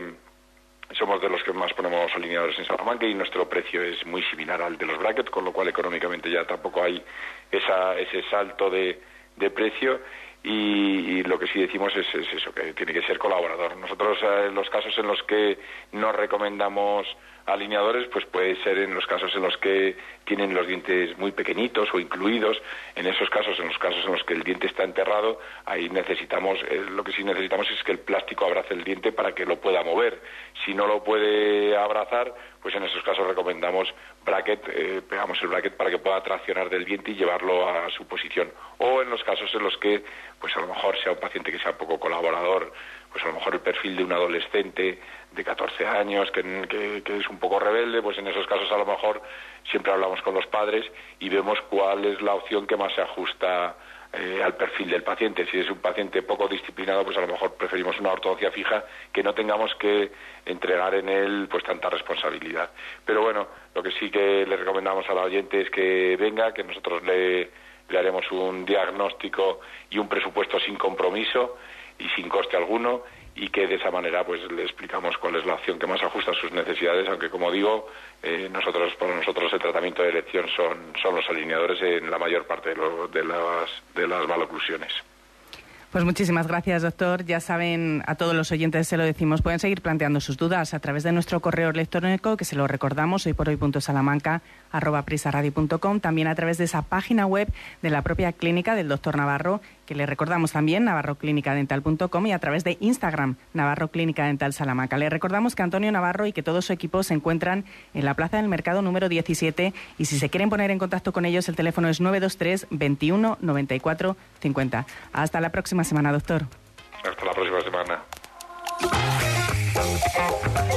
Somos de los que más ponemos alineadores en Salamanca y nuestro precio es muy similar al de los brackets, con lo cual económicamente ya tampoco hay esa, ese salto de, de precio. Y, y lo que sí decimos es, es eso, que tiene que ser colaborador. Nosotros, en eh, los casos en los que no recomendamos alineadores, pues puede ser en los casos en los que tienen los dientes muy pequeñitos o incluidos. En esos casos, en los casos en los que el diente está enterrado, ahí necesitamos, eh, lo que sí necesitamos es que el plástico abrace el diente para que lo pueda mover. Si no lo puede abrazar, pues en esos casos recomendamos bracket, eh, pegamos el bracket para que pueda traccionar del diente y llevarlo a su posición. O en los casos en los que, pues a lo mejor sea un paciente que sea poco colaborador, pues a lo mejor el perfil de un adolescente de catorce años que, que, que es un poco rebelde, pues en esos casos a lo mejor siempre hablamos con los padres y vemos cuál es la opción que más se ajusta eh, al perfil del paciente. Si es un paciente poco disciplinado, pues a lo mejor preferimos una ortodoncia fija que no tengamos que entregar en él pues tanta responsabilidad. Pero bueno, lo que sí que le recomendamos al oyente es que venga, que nosotros le, le haremos un diagnóstico y un presupuesto sin compromiso y sin coste alguno, y que de esa manera pues le explicamos cuál es la opción que más ajusta a sus necesidades, aunque como digo, eh, nosotros para nosotros el tratamiento de elección son, son los alineadores en la mayor parte de, lo, de, las, de las maloclusiones. Pues muchísimas gracias, doctor. Ya saben, a todos los oyentes se lo decimos, pueden seguir planteando sus dudas a través de nuestro correo electrónico, que se lo recordamos, hoyporhoy.salamanca arroba prisaradio punto com, también a través de esa página web de la propia clínica del doctor Navarro, que le recordamos también, navarro clínica dental punto com, y a través de Instagram, Navarro Clínica Dental Salamanca. Le recordamos que Antonio Navarro y que todo su equipo se encuentran en la Plaza del Mercado número diecisiete, y si se quieren poner en contacto con ellos, el teléfono es nueve dos tres, veintiuno, noventa y cuatro, cincuenta. Hasta la próxima semana, doctor. Hasta la próxima semana.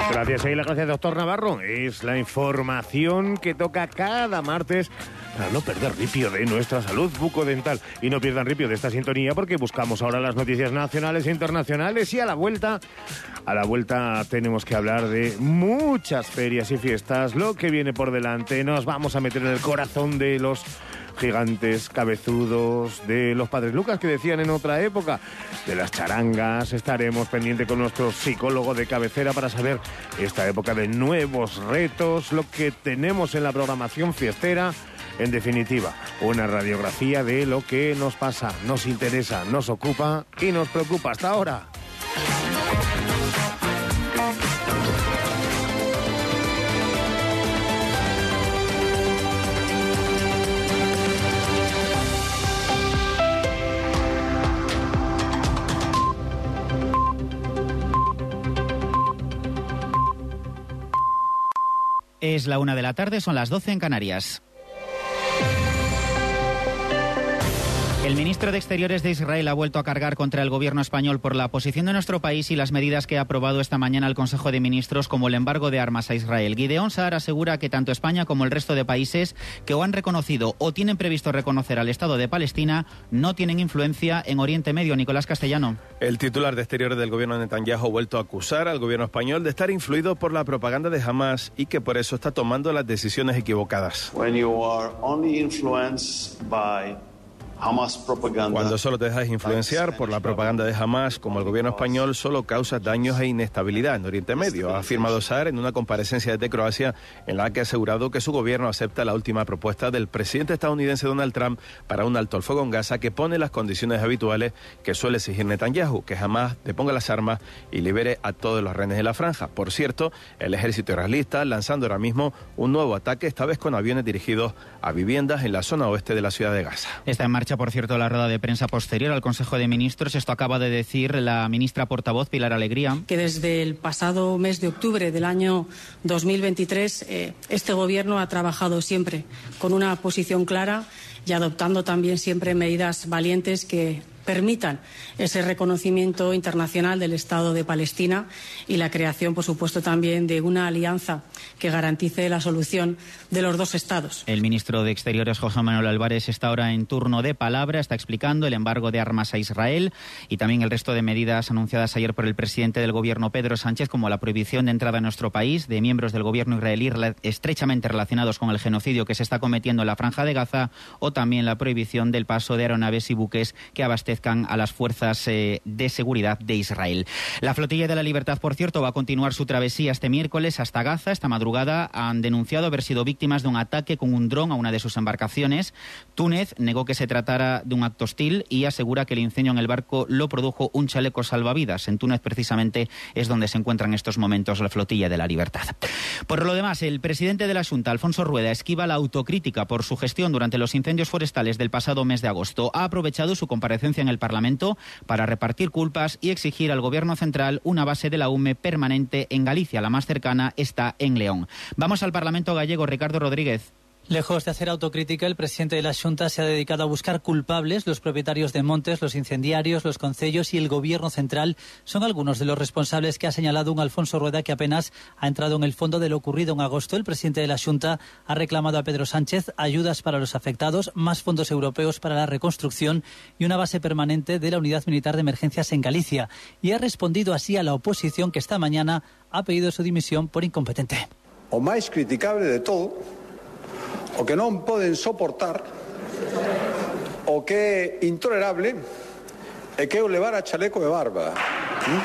Gracias, Sheila. Gracias, doctor Navarro. Es la información que toca cada martes para no perder ripio de nuestra salud bucodental. Y no pierdan ripio de esta sintonía porque buscamos ahora las noticias nacionales e internacionales y a la vuelta, a la vuelta tenemos que hablar de muchas ferias y fiestas, lo que viene por delante. Nos vamos a meter en el corazón de los gigantes cabezudos, de los padres Lucas que decían en otra época, de las charangas. Estaremos pendientes con nuestro psicólogo de cabecera para saber esta época de nuevos retos, lo que tenemos en la programación fiestera. En definitiva, una radiografía de lo que nos pasa, nos interesa, nos ocupa y nos preocupa hasta ahora. Es la una de la tarde, son las doce en Canarias. El ministro de Exteriores de Israel ha vuelto a cargar contra el gobierno español por la posición de nuestro país y las medidas que ha aprobado esta mañana el Consejo de Ministros, como el embargo de armas a Israel. Gideon Saar asegura que tanto España como el resto de países que o han reconocido o tienen previsto reconocer al Estado de Palestina no tienen influencia en Oriente Medio. Nicolás Castellano. El titular de Exteriores del gobierno de Netanyahu ha vuelto a acusar al gobierno español de estar influido por la propaganda de Hamas y que por eso está tomando las decisiones equivocadas. When you are only influenced by Cuando solo te dejas influenciar por la propaganda de Hamas, como el gobierno español, solo causas daños e inestabilidad en Oriente Medio, ha afirmado Saar en una comparecencia desde Croacia en la que ha asegurado que su gobierno acepta la última propuesta del presidente estadounidense Donald Trump para un alto el fuego en Gaza que pone las condiciones habituales que suele exigir Netanyahu, que jamás deponga las armas y libere a todos los rehenes de la franja. Por cierto, el ejército israelita lanzando ahora mismo un nuevo ataque, esta vez con aviones dirigidos a viviendas en la zona oeste de la ciudad de Gaza. Está en marcha, por cierto, la rueda de prensa posterior al Consejo de Ministros. Esto acaba de decir la ministra portavoz Pilar Alegría. Que desde el pasado mes de octubre del año dos mil veintitrés eh, este Gobierno ha trabajado siempre con una posición clara y adoptando también siempre medidas valientes que permitan ese reconocimiento internacional del Estado de Palestina y la creación, por supuesto, también de una alianza que garantice la solución de los dos Estados. El ministro de Exteriores, José Manuel Álvarez, está ahora en turno de palabra, está explicando el embargo de armas a Israel y también el resto de medidas anunciadas ayer por el presidente del Gobierno, Pedro Sánchez, como la prohibición de entrada a nuestro país de miembros del Gobierno israelí estrechamente relacionados con el genocidio que se está cometiendo en la Franja de Gaza, o también la prohibición del paso de aeronaves y buques que abastecen a las fuerzas eh, de seguridad de Israel. La Flotilla de la Libertad, por cierto, va a continuar su travesía este miércoles hasta Gaza. Esta madrugada han denunciado haber sido víctimas de un ataque con un dron a una de sus embarcaciones. Túnez negó que se tratara de un acto hostil y asegura que el incendio en el barco lo produjo un chaleco salvavidas. En Túnez, precisamente, es donde se encuentra en estos momentos la Flotilla de la Libertad. Por lo demás, el presidente de la Xunta, Alfonso Rueda, esquiva la autocrítica por su gestión durante los incendios forestales del pasado mes de agosto. Ha aprovechado su comparecencia en el Parlamento para repartir culpas y exigir al Gobierno central una base de la U M E permanente en Galicia. La más cercana está en León. Vamos al Parlamento gallego. Ricardo Rodríguez. Lejos de hacer autocrítica, el presidente de la Xunta se ha dedicado a buscar culpables. Los propietarios de montes, los incendiarios, los concellos y el Gobierno central son algunos de los responsables que ha señalado un Alfonso Rueda que apenas ha entrado en el fondo de lo ocurrido en agosto. El presidente de la Xunta ha reclamado a Pedro Sánchez ayudas para los afectados, más fondos europeos para la reconstrucción y una base permanente de la Unidad Militar de Emergencias en Galicia. Y ha respondido así a la oposición que esta mañana ha pedido su dimisión por incompetente. O máis criticable de todo, o que non poden soportar, o que é intolerable, é que eu levar a chaleco de barba. ¿Mm?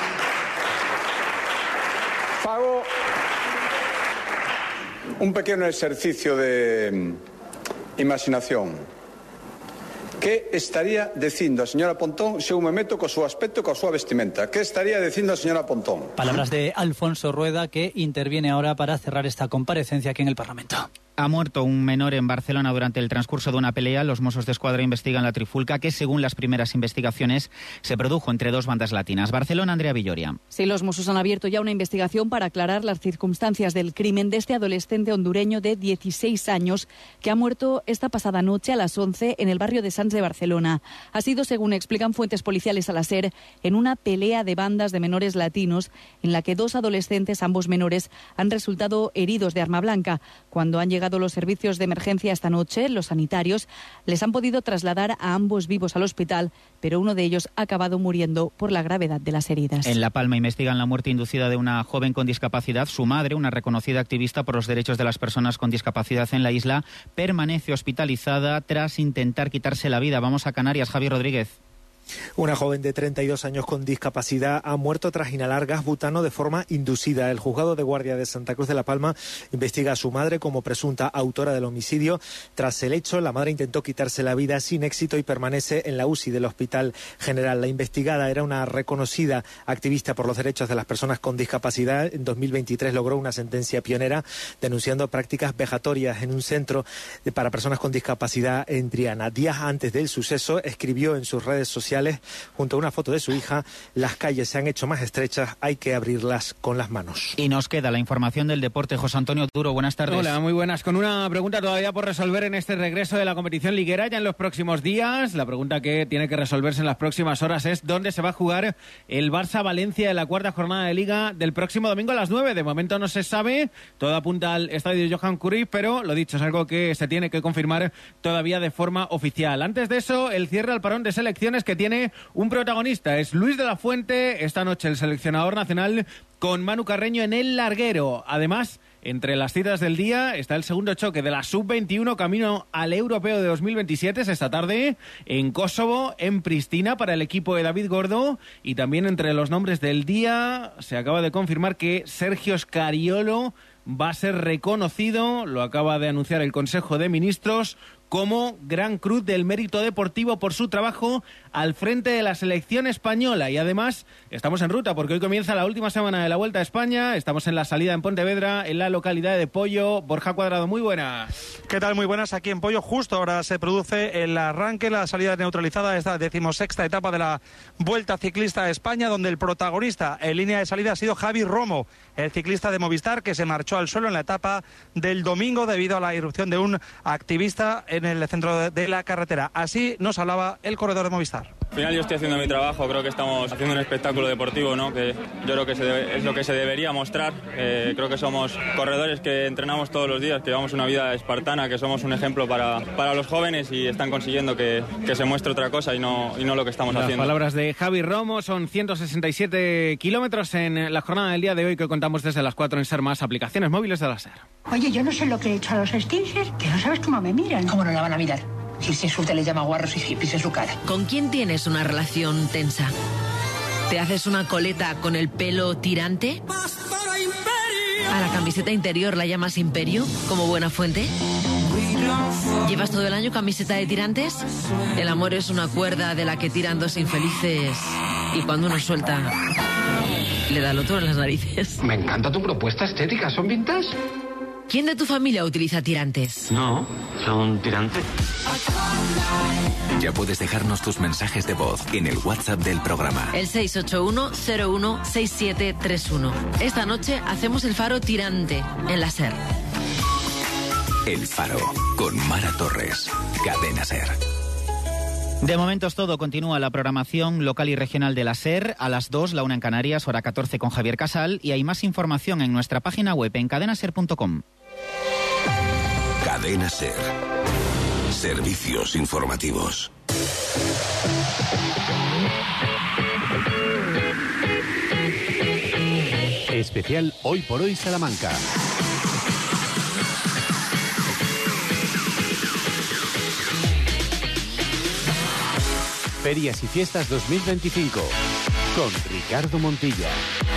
Fago un pequeno exercicio de imaginación. Que estaría dicindo a señora Pontón se eu me meto co seu aspecto e coa súa vestimenta? Que estaría dicindo a señora Pontón? Palabras de Alfonso Rueda, que interviene ahora para cerrar esta comparecencia aquí en el Parlamento. Ha muerto un menor en Barcelona durante el transcurso de una pelea. Los Mossos de Escuadra investigan la trifulca que, según las primeras investigaciones, se produjo entre dos bandas latinas. Barcelona, Andrea Villoria. Sí, los Mossos han abierto ya una investigación para aclarar las circunstancias del crimen de este adolescente hondureño de dieciséis años que ha muerto esta pasada noche a las once en el barrio de Sants de Barcelona. Ha sido, según explican fuentes policiales a la SER, en una pelea de bandas de menores latinos en la que dos adolescentes, ambos menores, han resultado heridos de arma blanca. Cuando han llegado los servicios de emergencia esta noche, los sanitarios les han podido trasladar a ambos vivos al hospital, pero uno de ellos ha acabado muriendo por la gravedad de las heridas. En La Palma investigan la muerte inducida de una joven con discapacidad. Su madre, una reconocida activista por los derechos de las personas con discapacidad en la isla, permanece hospitalizada tras intentar quitarse la vida. Vamos a Canarias, Javier Rodríguez. Una joven de treinta y dos años con discapacidad ha muerto tras inhalar gas butano de forma inducida. El juzgado de guardia de Santa Cruz de la Palma investiga a su madre como presunta autora del homicidio. Tras el hecho, la madre intentó quitarse la vida sin éxito y permanece en la U C I del Hospital General. La investigada era una reconocida activista por los derechos de las personas con discapacidad. En dos mil veintitrés logró una sentencia pionera denunciando prácticas vejatorias en un centro para personas con discapacidad en Triana. Días antes del suceso, escribió en sus redes sociales, junto a una foto de su hija: las calles se han hecho más estrechas, hay que abrirlas con las manos. Y nos queda la información del deporte. José Antonio Duro, buenas tardes. Hola, muy buenas. Con una pregunta todavía por resolver en este regreso de la competición liguera ya en los próximos días. La pregunta que tiene que resolverse en las próximas horas es dónde se va a jugar el Barça-Valencia en la cuarta jornada de Liga del próximo domingo a las nueve. De momento no se sabe, todo apunta al estadio Johan Cruyff, pero lo dicho, es algo que se tiene que confirmar todavía de forma oficial. Antes de eso, el cierre al parón de selecciones que tiene Tiene un protagonista, es Luis de la Fuente, esta noche el seleccionador nacional con Manu Carreño en el larguero. Además, entre las citas del día está el segundo choque de la sub veintiuno camino al Europeo de dos mil veintisiete, es esta tarde en Kosovo, en Pristina, para el equipo de David Gordo. Y también entre los nombres del día se acaba de confirmar que Sergio Scariolo va a ser reconocido, lo acaba de anunciar el Consejo de Ministros, como Gran Cruz del Mérito Deportivo por su trabajo al frente de la selección española. Y además estamos en ruta porque hoy comienza la última semana de la Vuelta a España. Estamos en la salida en Pontevedra, en la localidad de Pollo. Borja Cuadrado, muy buenas. ¿Qué tal? Muy buenas. Aquí en Pollo justo ahora se produce el arranque, la salida neutralizada de esta decimosexta etapa de la Vuelta Ciclista a España, donde el protagonista en línea de salida ha sido Javi Romo, el ciclista de Movistar que se marchó al suelo en la etapa del domingo debido a la irrupción de un activista en el centro de la carretera. Así nos hablaba el corredor de Movistar. Al final yo estoy haciendo mi trabajo, creo que estamos haciendo un espectáculo deportivo, ¿no? Que yo creo que se debe, es lo que se debería mostrar. Eh, creo que somos corredores que entrenamos todos los días, que llevamos una vida espartana, que somos un ejemplo para, para los jóvenes y están consiguiendo que, que se muestre otra cosa y no, y no lo que estamos Las haciendo. Las palabras de Javi Romo, son ciento sesenta y siete kilómetros en la jornada del día de hoy que contamos desde las cuatro en SER Más, aplicaciones móviles de la SER. Oye, yo no sé lo que he hecho a los Stinchers, que no sabes cómo me miran. ¿Cómo no la van a mirar? Si se insulta les llama guarros y hippies en su cara. ¿Con quién tienes una relación tensa? ¿Te haces una coleta con el pelo tirante? ¿A la camiseta interior la llamas Imperio, como Buena Fuente? ¿Llevas todo el año camiseta de tirantes? El amor es una cuerda de la que tiran dos infelices y cuando uno suelta, le da el otro en las narices. Me encanta tu propuesta estética, ¿son vintage? ¿Quién de tu familia utiliza tirantes? No, son tirantes. Ya puedes dejarnos tus mensajes de voz en el WhatsApp del programa. El seis ocho uno cero uno seis siete tres uno. Esta noche hacemos el faro tirante en la SER. El Faro, con Mara Torres, Cadena SER. De momento es todo. Continúa la programación local y regional de la SER a las dos, la una en Canarias, hora catorce con Javier Casal. Y hay más información en nuestra página web en cadena ser punto com. Cadena SER. Servicios informativos. Especial Hoy por Hoy Salamanca. Ferias y Fiestas dos mil veinticinco con Ricardo Montilla.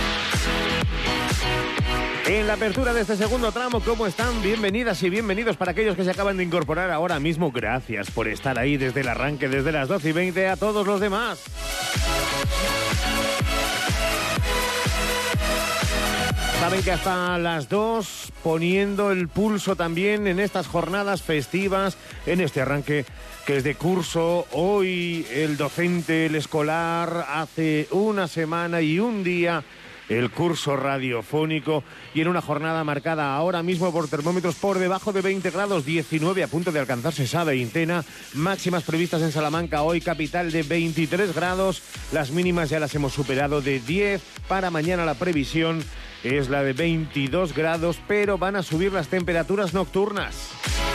En la apertura de este segundo tramo, ¿cómo están? Bienvenidas y bienvenidos para aquellos que se acaban de incorporar ahora mismo. Gracias por estar ahí desde el arranque, desde las doce y veinte, a todos los demás. Saben que hasta las dos, poniendo el pulso también en estas jornadas festivas, en este arranque que es de curso. Hoy el docente, el escolar, hace una semana y un día el curso radiofónico, y en una jornada marcada ahora mismo por termómetros por debajo de veinte grados, diecinueve a punto de alcanzarse esa veintena, máximas previstas en Salamanca hoy, capital, de veintitrés grados, las mínimas ya las hemos superado de diez, para mañana la previsión es la de veintidós grados, pero van a subir las temperaturas nocturnas.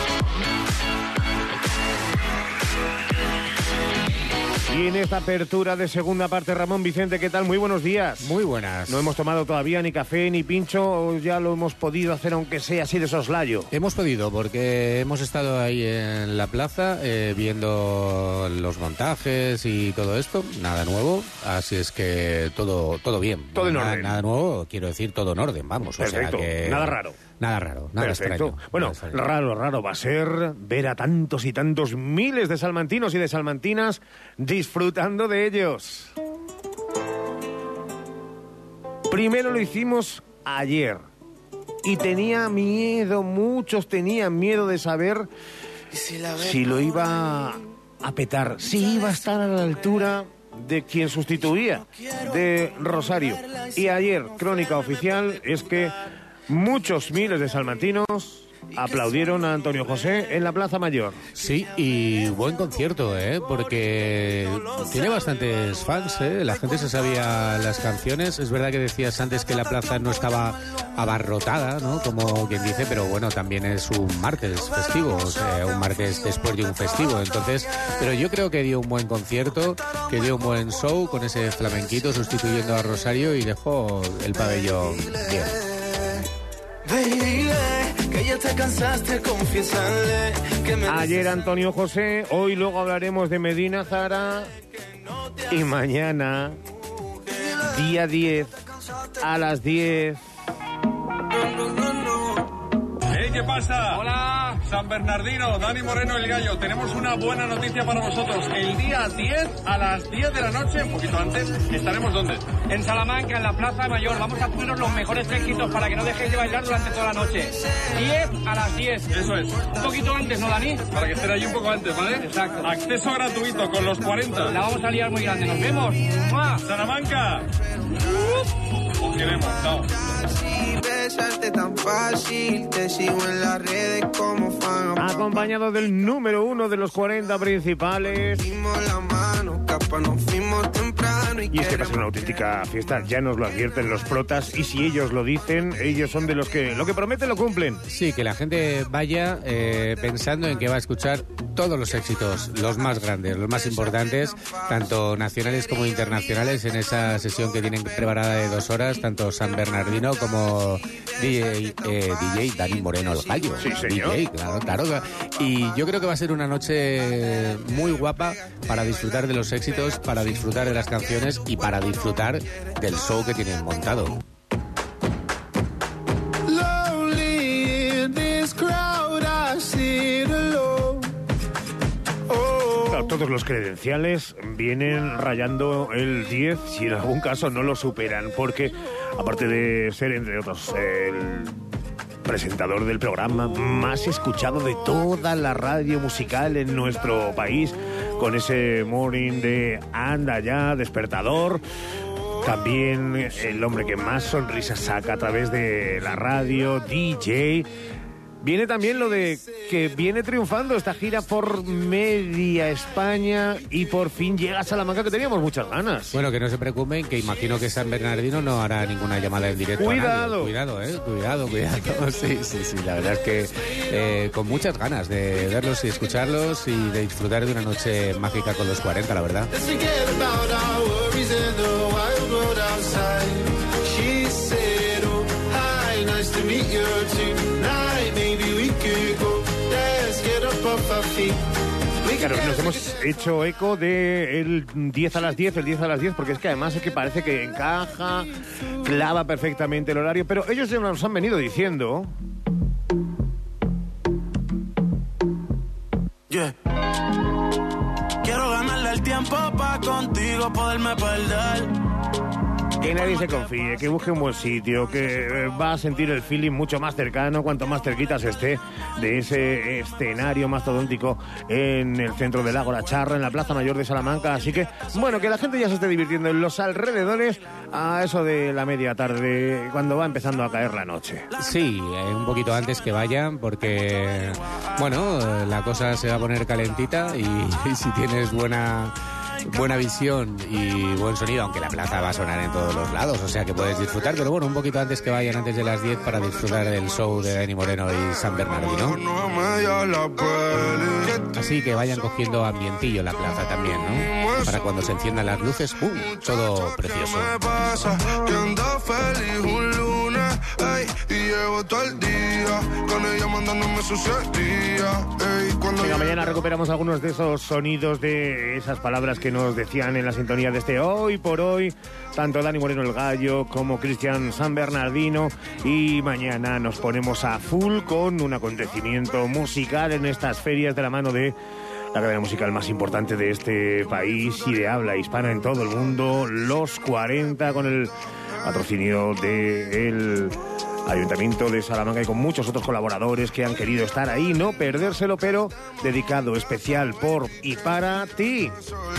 Y en esta apertura de segunda parte, Ramón Vicente, ¿qué tal? Muy buenos días. Muy buenas. No hemos tomado todavía ni café ni pincho, o ya lo hemos podido hacer aunque sea así de soslayo. Hemos podido, porque hemos estado ahí en la plaza eh, viendo los montajes y todo esto, nada nuevo, así es que todo todo bien. Todo en nada, orden. Nada nuevo, quiero decir, todo en orden, vamos. Perfecto, o sea que... nada raro. Nada raro, nada Perfecto. extraño. Bueno, nada extraño. raro, raro va a ser ver a tantos y tantos miles de salmantinos y de salmantinas disfrutando de ellos. Primero lo hicimos ayer y tenía miedo, muchos tenían miedo de saber si lo iba a petar, si iba a estar a la altura de quien sustituía, de Rosario. Y ayer, crónica oficial, es que muchos miles de salmantinos aplaudieron a Antonio José en la Plaza Mayor. Sí, y buen concierto, ¿eh? Porque tiene bastantes fans, ¿eh? La gente se sabía las canciones. Es verdad que decías antes que la plaza no estaba abarrotada, ¿no? Como quien dice, pero bueno, también es un martes festivo, o sea, un martes después de un festivo. Entonces, pero yo creo que dio un buen concierto, que dio un buen show con ese flamenquito sustituyendo a Rosario y dejó el pabellón bien. Que ya te cansaste, confiésale que me... Ayer Antonio José, hoy luego hablaremos de Medina Zara, y mañana, día diez, a las diez. Hey, ¿qué pasa? Hola, San Bernardino, Dani Moreno, el Gallo. Tenemos una buena noticia para vosotros. El día diez, a las diez de la noche, un poquito antes, ¿estaremos dónde? En Salamanca, en la Plaza Mayor. Vamos a ponernos los mejores éxitos para que no dejéis de bailar durante toda la noche. diez a las diez. Eso es. Un poquito antes, ¿no, Dani? Para que estén ahí un poco antes, ¿vale? Exacto. Acceso gratuito con los cuarenta. La vamos a liar muy grande. Nos vemos. ¡Mua! Salamanca. Os queremos. Chao. Besarte tan fácil, te sigo en las redes como fan. Acompañado del número uno de los cuarenta principales. La mano, capa, nos fuimos temprano y, y es que va a ser una auténtica fiesta, ya nos lo advierten los protas, y si ellos lo dicen, ellos son de los que lo que prometen lo cumplen. Sí, que la gente vaya eh, pensando en que va a escuchar todos los éxitos, los más grandes, los más importantes, tanto nacionales como internacionales, en esa sesión que tienen preparada de dos horas, tanto San Bernardino como D J, eh, D J Dani Moreno, el Gallo. Sí, señor. D J, claro, claro. Y yo creo que va a ser una noche muy guapa para disfrutar de los éxitos, para disfrutar de las canciones y para disfrutar del show que tienen montado. Claro, todos los credenciales vienen rayando el diez, si en algún caso no lo superan, porque aparte de ser, entre otros, el presentador del programa más escuchado de toda la radio musical en nuestro país, con ese morning de Anda Ya, Despertador. También el hombre que más sonrisas saca a través de la radio, D J. Viene también lo de que viene triunfando esta gira por media España y por fin llega a Salamanca, que teníamos muchas ganas. Bueno, que no se preocupen, que imagino que San Bernardino no hará ninguna llamada en directo. Cuidado. Cuidado, eh, cuidado, cuidado. Sí, sí, sí, la verdad es que eh, con muchas ganas de verlos y escucharlos y de disfrutar de una noche mágica con los cuarenta, la verdad. Claro, nos hemos hecho eco de el diez a las diez, el diez a las diez, porque es que además es que parece que encaja, clava perfectamente el horario, pero ellos ya nos han venido diciendo... Yeah. Quiero ganarle el tiempo pa' contigo poderme perder. Que nadie se confíe, que busque un buen sitio, que va a sentir el feeling mucho más cercano cuanto más cerquita se esté de ese escenario mastodóntico en el centro del Ágora Charra, en la Plaza Mayor de Salamanca. Así que, bueno, que la gente ya se esté divirtiendo en los alrededores a eso de la media tarde, cuando va empezando a caer la noche. Sí, eh, un poquito antes que vayan, porque, bueno, la cosa se va a poner calentita y, y si tienes buena... buena visión y buen sonido, aunque la plaza va a sonar en todos los lados, o sea que puedes disfrutar, pero bueno, un poquito antes que vayan, antes de las diez, para disfrutar del show de Dani Moreno y San Bernardino. Así que vayan cogiendo ambientillo la plaza también, ¿no? Para cuando se enciendan las luces, ¡pum!, todo precioso. Venga, mañana recuperamos algunos de esos sonidos, de esas palabras que nos decían en la sintonía de este Hoy por Hoy, tanto Dani Moreno el Gallo como Cristian San Bernardino, y mañana nos ponemos a full con un acontecimiento musical en estas ferias de la mano de la cadena musical más importante de este país y de habla hispana en todo el mundo, Los cuarenta, con el patrocinio del Ayuntamiento de Salamanca y con muchos otros colaboradores que han querido estar ahí, no perdérselo, pero dedicado especial por y para ti.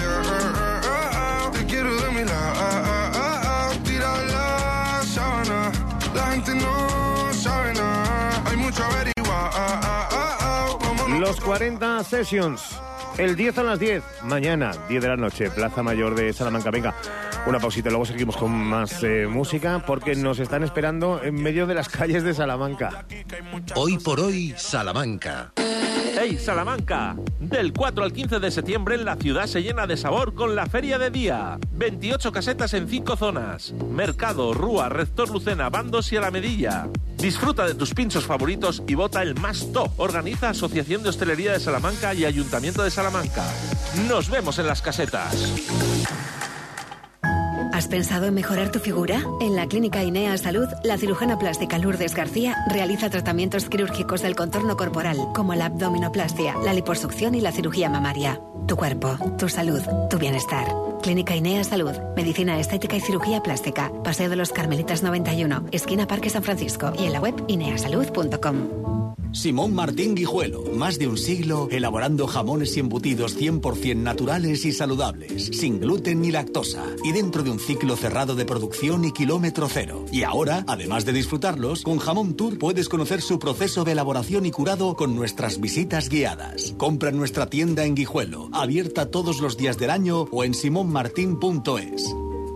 Los cuarenta Sessions, el diez a las diez, mañana, diez de la noche, Plaza Mayor de Salamanca. Venga, una pausita, luego seguimos con más eh, música, porque nos están esperando en medio de las calles de Salamanca. Hoy por Hoy, Salamanca. ¡Hey, Salamanca! Del cuatro al quince de septiembre la ciudad se llena de sabor con la Feria de Día. veintiocho casetas en cinco zonas. Mercado, Rúa, Rector Lucena, Bandos y Alamedilla. Disfruta de tus pinchos favoritos y vota el más top. Organiza Asociación de Hostelería de Salamanca y Ayuntamiento de Salamanca. Nos vemos en las casetas. ¿Has pensado en mejorar tu figura? En la Clínica Inea Salud, la cirujana plástica Lourdes García realiza tratamientos quirúrgicos del contorno corporal, como la abdominoplastia, la liposucción y la cirugía mamaria. Tu cuerpo, tu salud, tu bienestar. Clínica Inea Salud, medicina estética y cirugía plástica. Paseo de los Carmelitas noventa y uno, esquina Parque San Francisco, y en la web ineasalud punto com. Simón Martín Guijuelo, más de un siglo elaborando jamones y embutidos cien por ciento naturales y saludables, sin gluten ni lactosa, y dentro de un ciclo cerrado de producción y kilómetro cero. Y ahora, además de disfrutarlos, con Jamón Tour puedes conocer su proceso de elaboración y curado con nuestras visitas guiadas. Compra en nuestra tienda en Guijuelo, abierta todos los días del año, o en simón martín punto es.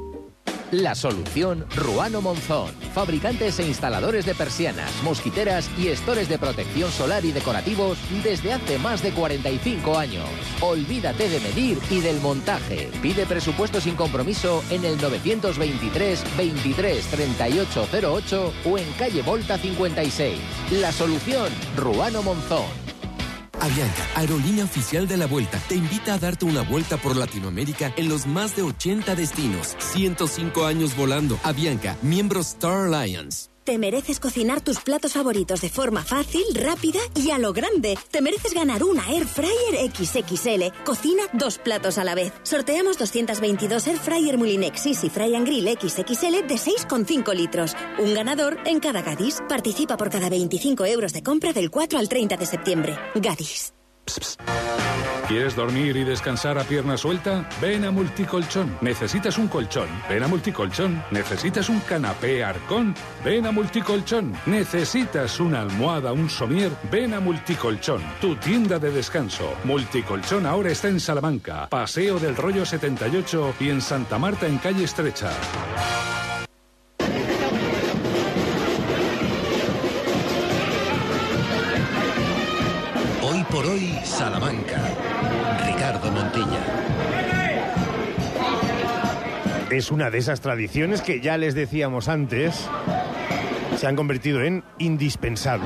La solución Ruano Monzón. Fabricantes e instaladores de persianas, mosquiteras y estores de protección solar y decorativos desde hace más de cuarenta y cinco años. Olvídate de medir y del montaje. Pide presupuesto sin compromiso en el novecientos veintitrés veintitrés treinta y ocho cero ocho o en calle Volta cincuenta y seis. La solución Ruano Monzón. Avianca, aerolínea oficial de la Vuelta, te invita a darte una vuelta por Latinoamérica en los más de ochenta destinos. ciento cinco años volando. Avianca, miembro Star Alliance. Te mereces cocinar tus platos favoritos de forma fácil, rápida y a lo grande. Te mereces ganar una Air Fryer equis equis ele. Cocina dos platos a la vez. Sorteamos doscientos veintidós Air Fryer Mulinex Easy Fry and Grill equis equis ele de seis coma cinco litros. Un ganador en cada Gadis. Participa por cada veinticinco euros de compra del cuatro al treinta de septiembre. Gadis. Psst, psst. ¿Quieres dormir y descansar a pierna suelta? Ven a Multicolchón. ¿Necesitas un colchón? Ven a Multicolchón. ¿Necesitas un canapé Arcón? Ven a Multicolchón. ¿Necesitas una almohada, un somier? Ven a Multicolchón, tu tienda de descanso. Multicolchón ahora está en Salamanca, Paseo del Rollo setenta y ocho, y en Santa Marta en Calle Estrecha. Hoy por Hoy, Salamanca. Ricardo Montilla. Es una de esas tradiciones que ya les decíamos antes, se han convertido en indispensables.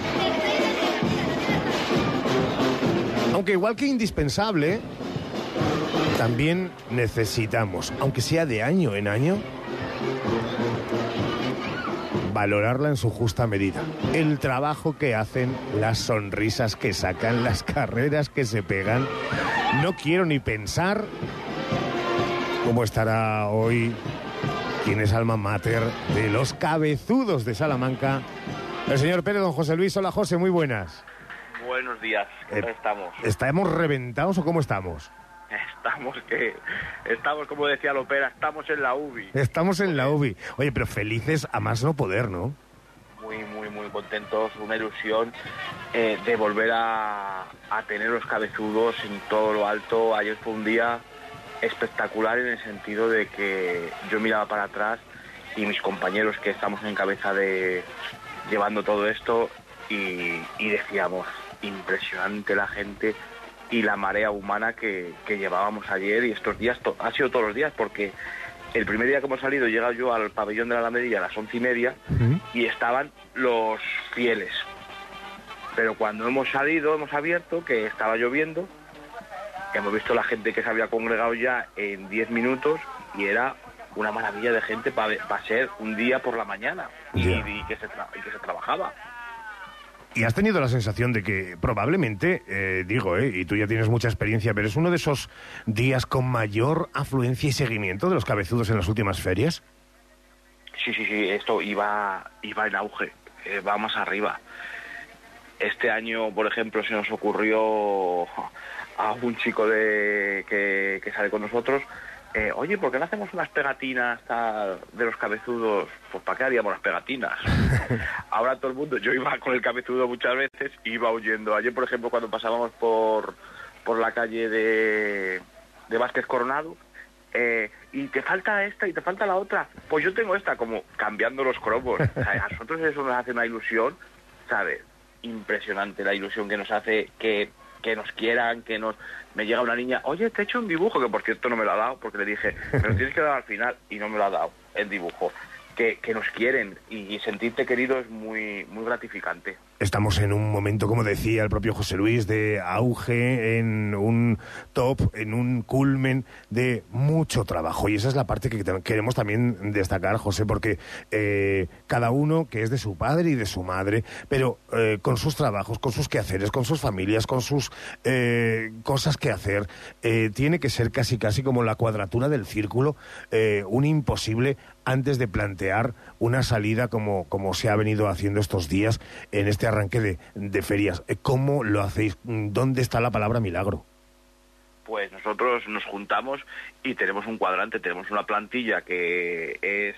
Aunque igual que indispensable, también necesitamos, aunque sea de año en año, valorarla en su justa medida. El trabajo que hacen, las sonrisas que sacan, las carreras que se pegan. No quiero ni pensar cómo estará hoy quien es alma mater de los cabezudos de Salamanca, el señor Pérez, don José Luis. Hola, José, muy buenas. Buenos días, ¿cómo Eh, estamos? ¿Estamos reventados o cómo estamos? Estamos que... Estamos, como decía Lopera, estamos en la U B I. Estamos en la U B I. Oye, pero felices a más no poder, ¿no? Muy, muy, muy contentos, una ilusión eh, de volver a, a tener los cabezudos en todo lo alto. Ayer fue un día espectacular en el sentido de que yo miraba para atrás y mis compañeros que estamos en cabeza de llevando todo esto y, y decíamos, impresionante la gente y la marea humana que, que llevábamos ayer y estos días, to- ha sido todos los días porque el primer día que hemos salido llega yo al pabellón de la Alamedilla a las once y media y estaban los fieles, pero cuando hemos salido, hemos abierto, que estaba lloviendo, hemos visto la gente que se había congregado ya en diez minutos y era una maravilla de gente para pa ser un día por la mañana y, Ya. y que, se tra- y que se trabajaba. Y has tenido la sensación de que probablemente, eh, digo, eh, y tú ya tienes mucha experiencia, pero es uno de esos días con mayor afluencia y seguimiento de los cabezudos en las últimas ferias. Sí, sí, sí, esto iba, iba en auge, eh, va más arriba. Este año, por ejemplo, se nos ocurrió a un chico de que, que sale con nosotros, eh, oye, ¿por qué no hacemos unas pegatinas tal, de los cabezudos? Pues ¿para qué haríamos las pegatinas? Ahora todo el mundo, yo iba con el cabezudo muchas veces, iba huyendo. Ayer, por ejemplo, cuando pasábamos por, por la calle de, de Vázquez Coronado, eh, y te falta esta y te falta la otra, pues yo tengo esta, como cambiando los cromos. O sea, a nosotros eso nos hace una ilusión, ¿sabes? Impresionante la ilusión que nos hace que, que nos quieran, que nos... Me llega una niña, oye, te he hecho un dibujo, que por cierto no me lo ha dado, porque le dije, me lo tienes que dar al final, y no me lo ha dado, el dibujo. Que, que nos quieren, y, y sentirte querido es muy, muy gratificante. Estamos en un momento, como decía el propio José Luis, de auge, en un top, en un culmen de mucho trabajo. Y esa es la parte que te- queremos también destacar, José, porque eh, cada uno que es de su padre y de su madre, pero eh, con sus trabajos, con sus quehaceres, con sus familias, con sus eh, cosas que hacer, eh, tiene que ser casi casi como la cuadratura del círculo, eh, un imposible antes de plantear una salida como, como se ha venido haciendo estos días en este arranque de, de ferias. ¿Cómo lo hacéis? ¿Dónde está la palabra milagro? Pues nosotros nos juntamos y tenemos un cuadrante, tenemos una plantilla que es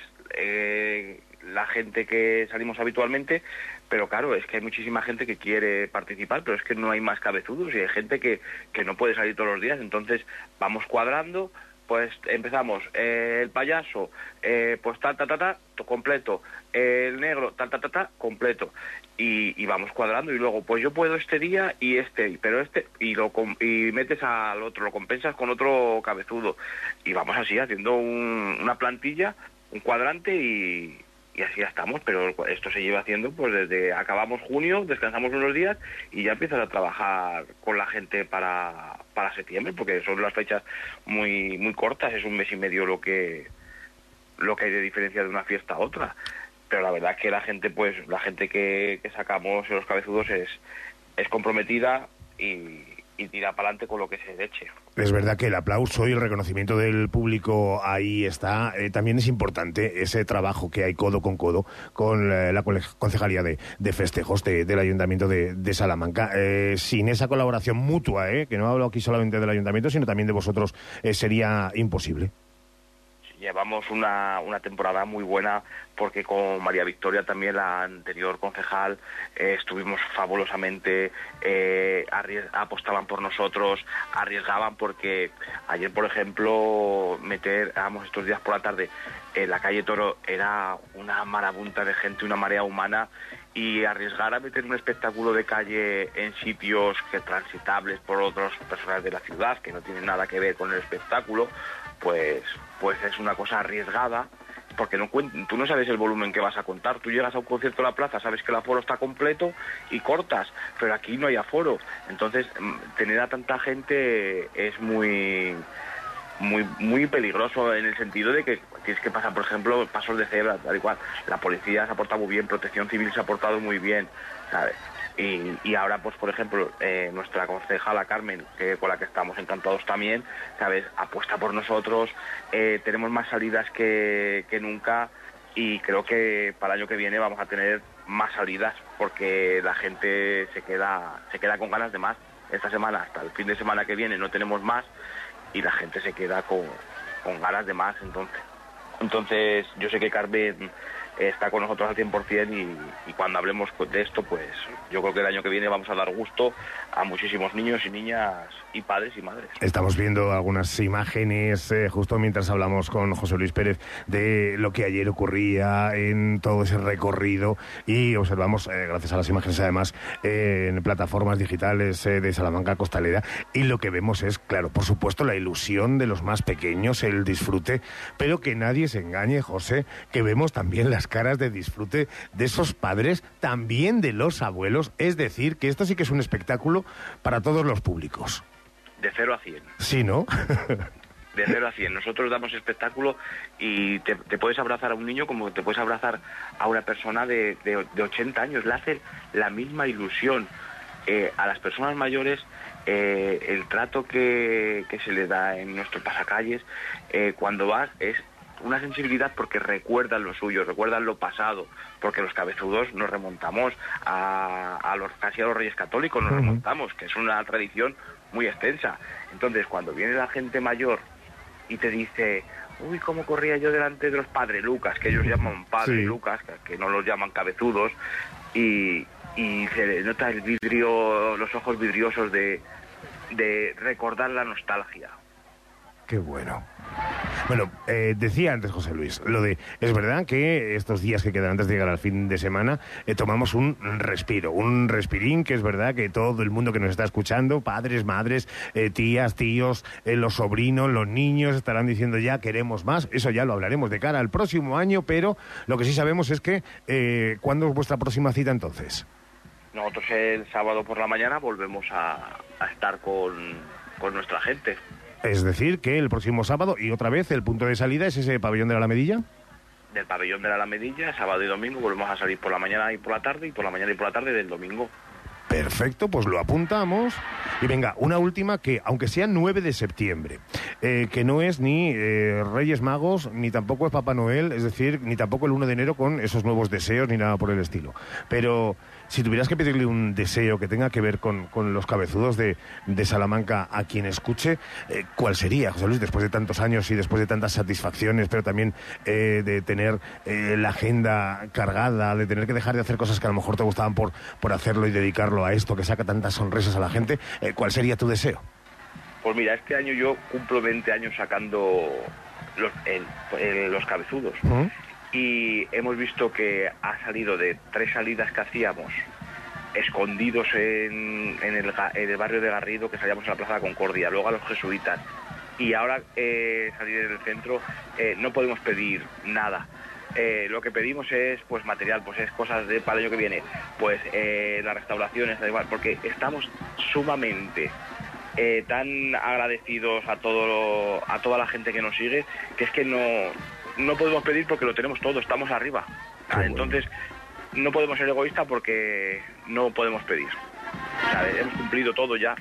eh, la gente que salimos habitualmente, pero claro, es que hay muchísima gente que quiere participar, pero es que no hay más cabezudos y hay gente que, que no puede salir todos los días, entonces vamos cuadrando. Pues empezamos, eh, el payaso, eh, pues ta, ta, ta, ta, to- completo, eh, el negro, ta, ta, ta, ta, completo, y, y vamos cuadrando, y luego, pues yo puedo este día y este, pero este, y lo com- y metes al otro, lo compensas con otro cabezudo, y vamos así, haciendo un- una plantilla, un cuadrante, y, y así ya estamos, pero esto se lleva haciendo, pues desde acabamos junio, descansamos unos días, y ya empiezas a trabajar con la gente para... para septiembre, porque son las fechas muy muy cortas, es un mes y medio lo que lo que hay de diferencia de una fiesta a otra, pero la verdad es que la gente pues la gente que, que sacamos en los cabezudos es es comprometida y, y tira para adelante con lo que se eche. Es verdad que el aplauso y el reconocimiento del público ahí está. Eh, también es importante ese trabajo que hay codo con codo con eh, la cole- Concejalía de, de Festejos de- del Ayuntamiento de, de Salamanca. Eh, sin esa colaboración mutua, eh, que no hablo aquí solamente del Ayuntamiento, sino también de vosotros, eh, sería imposible. Llevamos una, una temporada muy buena porque con María Victoria, también la anterior concejal, eh, estuvimos fabulosamente, eh, arries- apostaban por nosotros, arriesgaban porque ayer, por ejemplo, meter, vamos, estos días por la tarde, en la calle Toro era una marabunta de gente, una marea humana, y arriesgar a meter un espectáculo de calle en sitios que transitables por otras personas de la ciudad, que no tienen nada que ver con el espectáculo, pues pues es una cosa arriesgada, porque no cuen- tú no sabes el volumen que vas a contar. Tú llegas a un concierto a la plaza, sabes que el aforo está completo y cortas, pero aquí no hay aforo. Entonces, mm, tener a tanta gente es muy muy muy peligroso, en el sentido de que tienes que pasar, por ejemplo, pasos de cebra, tal y cual. La policía se ha portado muy bien, Protección Civil se ha portado muy bien, ¿sabes? Y, y ahora, pues por ejemplo, eh, nuestra concejala Carmen, que con la que estamos encantados también, ¿sabes?, apuesta por nosotros, eh, tenemos más salidas que, que nunca, y creo que para el año que viene vamos a tener más salidas, porque la gente se queda, se queda con ganas de más. Esta semana, hasta el fin de semana que viene, no tenemos más, y la gente se queda con, con ganas de más. Entonces, entonces yo sé que Carmen está con nosotros al cien por ciento, y, y cuando hablemos de esto, pues yo creo que el año que viene vamos a dar gusto a muchísimos niños y niñas y padres y madres. Estamos viendo algunas imágenes eh, justo mientras hablamos con José Luis Pérez de lo que ayer ocurría en todo ese recorrido, y observamos, eh, gracias a las imágenes además, eh, en plataformas digitales eh, de Salamanca Costalera, y lo que vemos es, claro, por supuesto, la ilusión de los más pequeños, el disfrute, pero que nadie se engañe, José, que vemos también las caras de disfrute de esos padres, también de los abuelos, es decir, que esto sí que es un espectáculo para todos los públicos. De cero a cien. Sí, ¿no? De cero a cien. Nosotros damos espectáculo, y te, te puedes abrazar a un niño como te puedes abrazar a una persona de, de, de ochenta años. Le hacen la misma ilusión. Eh, a las personas mayores, eh, el trato que, que se les da en nuestros pasacalles, eh, cuando vas, es una sensibilidad, porque recuerdan lo suyo, recuerdan lo pasado, porque los cabezudos nos remontamos a, a los casi a los Reyes Católicos, nos uh-huh. remontamos, que es una tradición muy extensa. Entonces, cuando viene la gente mayor y te dice, uy, cómo corría yo delante de los Padre Lucas, que ellos llaman Padre sí. Lucas, que, que no los llaman cabezudos, y, y se le nota el vidrio, los ojos vidriosos de, de recordar la nostalgia. Qué bueno. Bueno, eh, decía antes José Luis, lo de, es verdad que estos días que quedan antes de llegar al fin de semana, eh, tomamos un respiro, un respirín, que es verdad que todo el mundo que nos está escuchando, padres, madres, eh, tías, tíos, eh, los sobrinos, los niños, estarán diciendo ya queremos más. Eso ya lo hablaremos de cara al próximo año, pero lo que sí sabemos es que, eh, ¿cuándo es vuestra próxima cita entonces? Nosotros el sábado por la mañana volvemos a, a estar con, con nuestra gente. Es decir, que el próximo sábado, y otra vez, el punto de salida es ese pabellón de la Alamedilla. Del pabellón de la Alamedilla, sábado y domingo, volvemos a salir por la mañana y por la tarde, y por la mañana y por la tarde del domingo. Perfecto, pues lo apuntamos. Y venga, una última que, aunque sea nueve de septiembre, eh, que no es ni eh, Reyes Magos, ni tampoco es Papá Noel, es decir, ni tampoco el uno de enero con esos nuevos deseos, ni nada por el estilo. Pero si tuvieras que pedirle un deseo que tenga que ver con, con los cabezudos de, de Salamanca a quien escuche, eh, ¿cuál sería, José Luis, después de tantos años y después de tantas satisfacciones, pero también eh, de tener eh, la agenda cargada, de tener que dejar de hacer cosas que a lo mejor te gustaban por, por hacerlo y dedicarlo a esto que saca tantas sonrisas a la gente, eh, ¿cuál sería tu deseo? Pues mira, este año yo cumplo veinte años sacando los, el, el, los cabezudos. ¿Mm? Y hemos visto que ha salido de tres salidas que hacíamos escondidos en, en, el, en el barrio de Garrido, que salíamos a la Plaza de Concordia, luego a los jesuitas, y ahora eh, salir en el centro, eh, no podemos pedir nada. Eh, lo que pedimos es pues material, pues es cosas de para el año que viene, pues eh, las restauraciones, da igual, porque estamos sumamente eh, tan agradecidos a todo a toda la gente que nos sigue, que es que no no podemos pedir porque lo tenemos todo, estamos arriba. Ah, entonces no podemos ser egoístas porque no podemos pedir. O sea, hemos cumplido todo ya.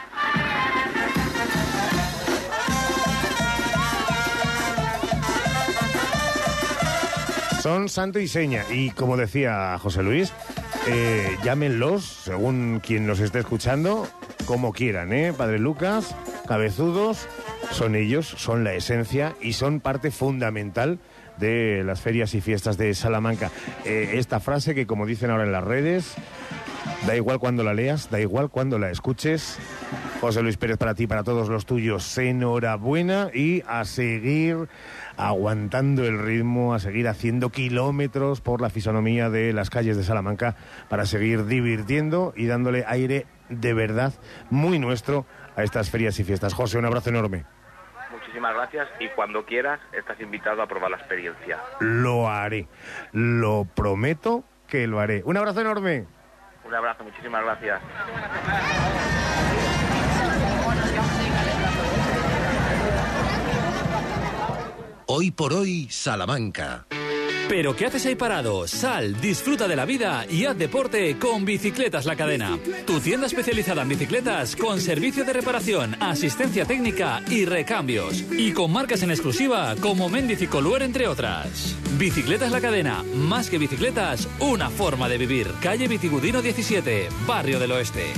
Son santo y seña, y como decía José Luis, eh, llámenlos, según quien nos esté escuchando, como quieran, ¿eh? Padre Lucas, cabezudos, son ellos, son la esencia y son parte fundamental de las ferias y fiestas de Salamanca. Eh, esta frase que, como dicen ahora en las redes, da igual cuando la leas, da igual cuando la escuches. José Luis Pérez, para ti, para todos los tuyos, enhorabuena, y a seguir aguantando el ritmo, a seguir haciendo kilómetros por la fisonomía de las calles de Salamanca para seguir divirtiendo y dándole aire de verdad muy nuestro a estas ferias y fiestas. José, un abrazo enorme. Muchísimas gracias, y cuando quieras estás invitado a probar la experiencia. Lo haré, lo prometo que lo haré. Un abrazo enorme. Un abrazo, muchísimas gracias. Hoy por hoy, Salamanca. ¿Pero qué haces ahí parado? Sal, disfruta de la vida y haz deporte con Bicicletas La Cadena. Tu tienda especializada en bicicletas con servicio de reparación, asistencia técnica y recambios. Y con marcas en exclusiva como Méndez y Coluer, entre otras. Bicicletas La Cadena. Más que bicicletas, una forma de vivir. Calle Vitigudino diecisiete, Barrio del Oeste.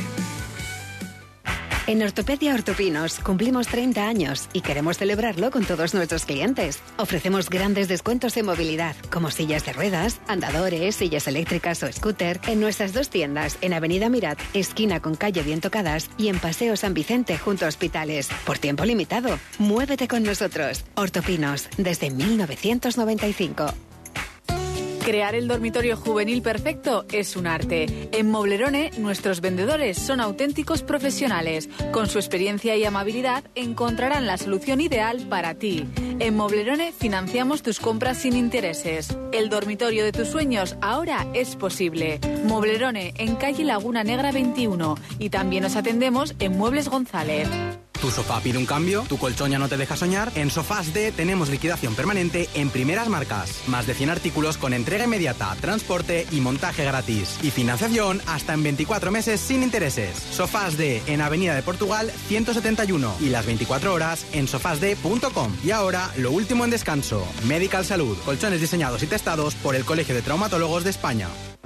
En Ortopedia Ortopinos cumplimos treinta años y queremos celebrarlo con todos nuestros clientes. Ofrecemos grandes descuentos en movilidad, como sillas de ruedas, andadores, sillas eléctricas o scooter, en nuestras dos tiendas, en Avenida Mirat, esquina con calle Bien Tocadas, y en Paseo San Vicente, junto a Hospitales. Por tiempo limitado. Muévete con nosotros. Ortopinos, desde mil novecientos noventa y cinco. Crear el dormitorio juvenil perfecto es un arte. En Moblerone, nuestros vendedores son auténticos profesionales. Con su experiencia y amabilidad, encontrarán la solución ideal para ti. En Moblerone financiamos tus compras sin intereses. El dormitorio de tus sueños ahora es posible. Moblerone, en calle Laguna Negra veintiuno. Y también nos atendemos en Muebles González. ¿Tu sofá pide un cambio? ¿Tu colchón ya no te deja soñar? En Sofás D tenemos liquidación permanente en primeras marcas. Más de cien artículos con entrega inmediata, transporte y montaje gratis. Y financiación hasta en veinticuatro meses sin intereses. Sofás D en Avenida de Portugal ciento setenta y uno y las veinticuatro horas en sofasd punto com. Y ahora, lo último en descanso. Medical Salud. Colchones diseñados y testados por el Colegio de Traumatólogos de España.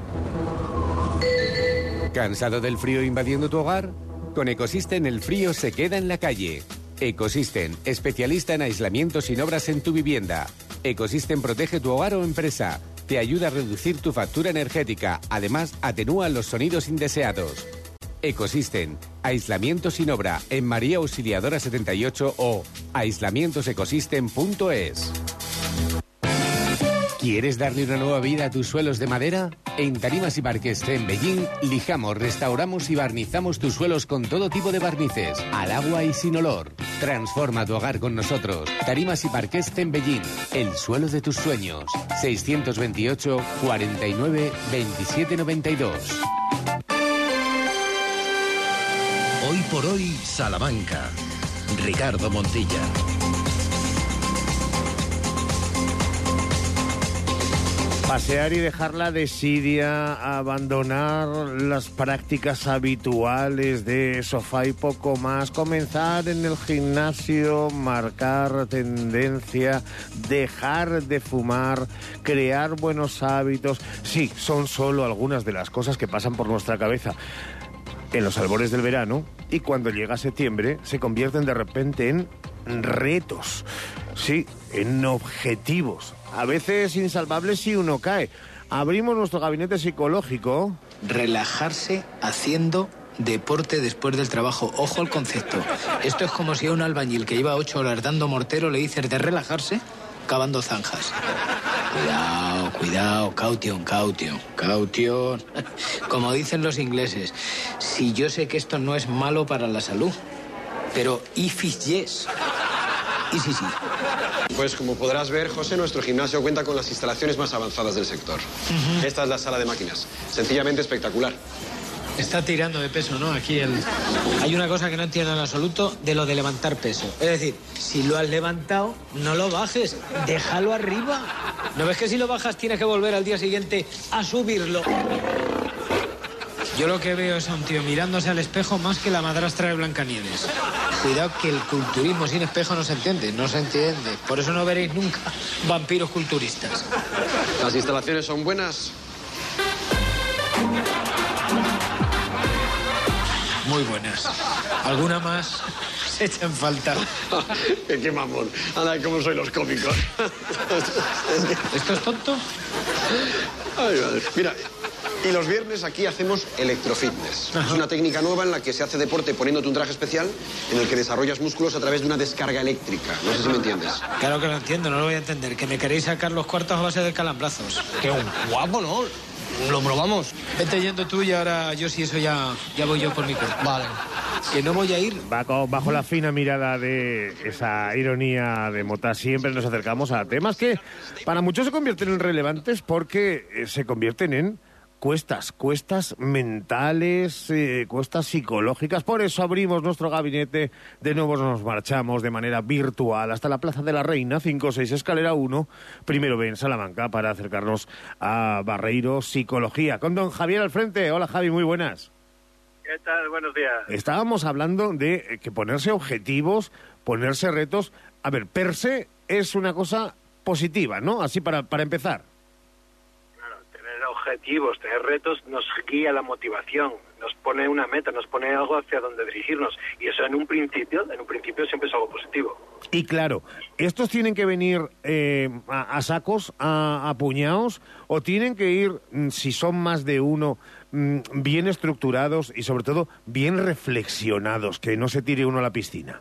¿Cansado del frío invadiendo tu hogar? Con Ecosystem el frío se queda en la calle. Ecosystem, especialista en aislamiento sin obras en tu vivienda. Ecosystem protege tu hogar o empresa. Te ayuda a reducir tu factura energética. Además, atenúa los sonidos indeseados. Ecosystem, aislamiento sin obra en María Auxiliadora setenta y ocho o aislamientos ecosystem punto es. ¿Quieres darle una nueva vida a tus suelos de madera? En Tarimas y Parques en Beijing, lijamos, restauramos y barnizamos tus suelos con todo tipo de barnices, al agua y sin olor. Transforma tu hogar con nosotros. Tarimas y Parques en Beijing, el suelo de tus sueños. seiscientos veintiocho, cuarenta y nueve, veintisiete noventa y dos. Hoy por hoy, Salamanca. Ricardo Montilla. Pasear y dejar la desidia, abandonar las prácticas habituales de sofá y poco más, comenzar en el gimnasio, marcar tendencia, dejar de fumar, crear buenos hábitos. Sí, son solo algunas de las cosas que pasan por nuestra cabeza en los albores del verano, y cuando llega septiembre se convierten de repente en retos, sí, en objetivos, a veces insalvables si uno cae. Abrimos nuestro gabinete psicológico. Relajarse haciendo deporte después del trabajo. Ojo al concepto. Esto es como si a un albañil que lleva ocho horas dando mortero le dices de relajarse cavando zanjas. Cuidado, cuidado, caution, caution, caution. Como dicen los ingleses, si yo sé que esto no es malo para la salud, pero if it's yes. Y sí, sí. Pues como podrás ver, José, nuestro gimnasio cuenta con las instalaciones más avanzadas del sector. Uh-huh. Esta es la sala de máquinas. Sencillamente espectacular. Está tirando de peso, ¿no? Aquí el... Hay una cosa que no entiendo en absoluto de lo de levantar peso. Es decir, si lo has levantado, no lo bajes. Déjalo arriba. ¿No ves que si lo bajas tienes que volver al día siguiente a subirlo? Yo lo que veo es a un tío mirándose al espejo más que la madrastra de Blancanieves. Cuidado que el culturismo sin espejo no se entiende, no se entiende. Por eso no veréis nunca vampiros culturistas. ¿Las instalaciones son buenas? Muy buenas. ¿Alguna más? Se echan falta. ¡Qué mamón! Anda, cómo soy los cómicos. ¿Esto es tonto? Ay, madre. Mira, y los viernes aquí hacemos electrofitness. Ajá. Es una técnica nueva en la que se hace deporte poniéndote un traje especial en el que desarrollas músculos a través de una descarga eléctrica. No sé si me entiendes. Claro que lo entiendo, no lo voy a entender. Que me queréis sacar los cuartos a base de calambrazos. ¡Qué guapo, ¿no? Lo probamos. Vete yendo tú y ahora yo si eso ya, ya voy yo por mi cuenta. Vale. Que no voy a ir. Bajo, bajo la fina mirada de esa ironía de Mota, siempre nos acercamos a temas que para muchos se convierten en relevantes porque se convierten en cuestas, cuestas mentales, eh, cuestas psicológicas. Por eso abrimos nuestro gabinete, de nuevo nos marchamos de manera virtual hasta la Plaza de la Reina, cinco seis escalera uno, primero B en Salamanca, para acercarnos a Barreiro Psicología. Con don Javier al frente. Hola Javi, muy buenas. ¿Qué tal? Buenos días. Estábamos hablando de que ponerse objetivos, ponerse retos, a ver, per se es una cosa positiva, ¿no? Así para, para empezar. Objetivos, tener retos nos guía la motivación, nos pone una meta, nos pone algo hacia donde dirigirnos, y eso en un principio, en un principio siempre es algo positivo. Y claro, ¿estos tienen que venir eh, a, a sacos, a, a puñados, o tienen que ir, si son más de uno, bien estructurados y sobre todo bien reflexionados, que no se tire uno a la piscina?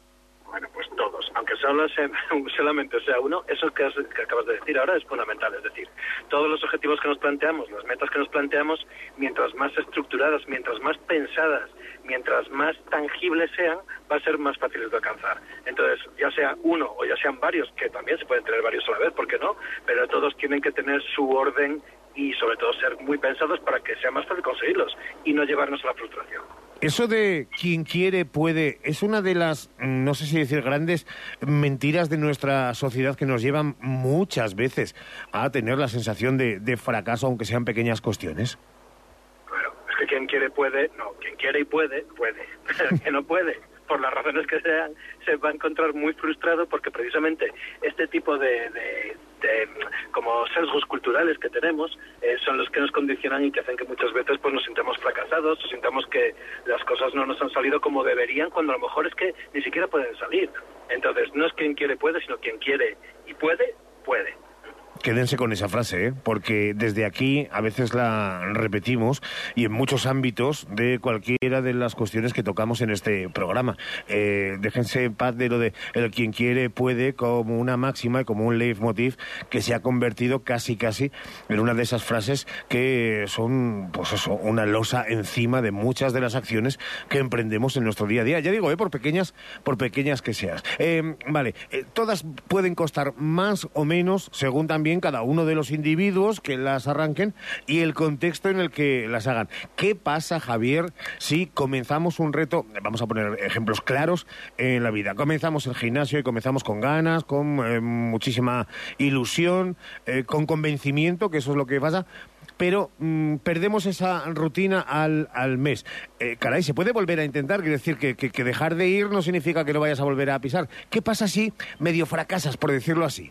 Solo sea, solamente sea uno, eso que, has, que acabas de decir ahora es fundamental. Es decir, todos los objetivos que nos planteamos, las metas que nos planteamos, mientras más estructuradas, mientras más pensadas, mientras más tangibles sean, va a ser más fáciles de alcanzar. Entonces, ya sea uno o ya sean varios, que también se pueden tener varios a la vez, ¿por qué no? Pero todos tienen que tener su orden y sobre todo ser muy pensados para que sea más fácil conseguirlos y no llevarnos a la frustración. Eso de quien quiere puede es una de las, no sé si decir, grandes mentiras de nuestra sociedad que nos llevan muchas veces a tener la sensación de, de fracaso, aunque sean pequeñas cuestiones. Claro, es que quien quiere puede, no, quien quiere y puede, puede, pero el que no puede, por las razones que sean, se va a encontrar muy frustrado porque precisamente este tipo de, de, de como sesgos culturales que tenemos eh, son los que nos condicionan y que hacen que muchas veces pues nos sintamos fracasados, o sintamos que las cosas no nos han salido como deberían, cuando a lo mejor es que ni siquiera pueden salir. Entonces, no es quien quiere puede, sino quien quiere y puede, puede. Quédense con esa frase, ¿eh? Porque desde aquí a veces la repetimos y en muchos ámbitos de cualquiera de las cuestiones que tocamos en este programa. Eh, déjense en paz de lo de el quien quiere puede, como una máxima y como un leitmotiv que se ha convertido casi casi en una de esas frases que son, pues eso, una losa encima de muchas de las acciones que emprendemos en nuestro día a día. Ya digo, ¿eh? por pequeñas, por pequeñas que seas. Eh, vale, eh, todas pueden costar más o menos según también cada uno de los individuos que las arranquen y el contexto en el que las hagan. ¿Qué pasa, Javier, si comenzamos un reto? Vamos a poner ejemplos claros en la vida. Comenzamos el gimnasio y comenzamos con ganas, con eh, muchísima ilusión, eh, con convencimiento, que eso es lo que pasa, pero mmm, perdemos esa rutina al, al mes. Eh, caray, ¿se puede volver a intentar? Quiere decir que, que, que dejar de ir no significa que no vayas a volver a pisar. ¿Qué pasa si medio fracasas, por decirlo así?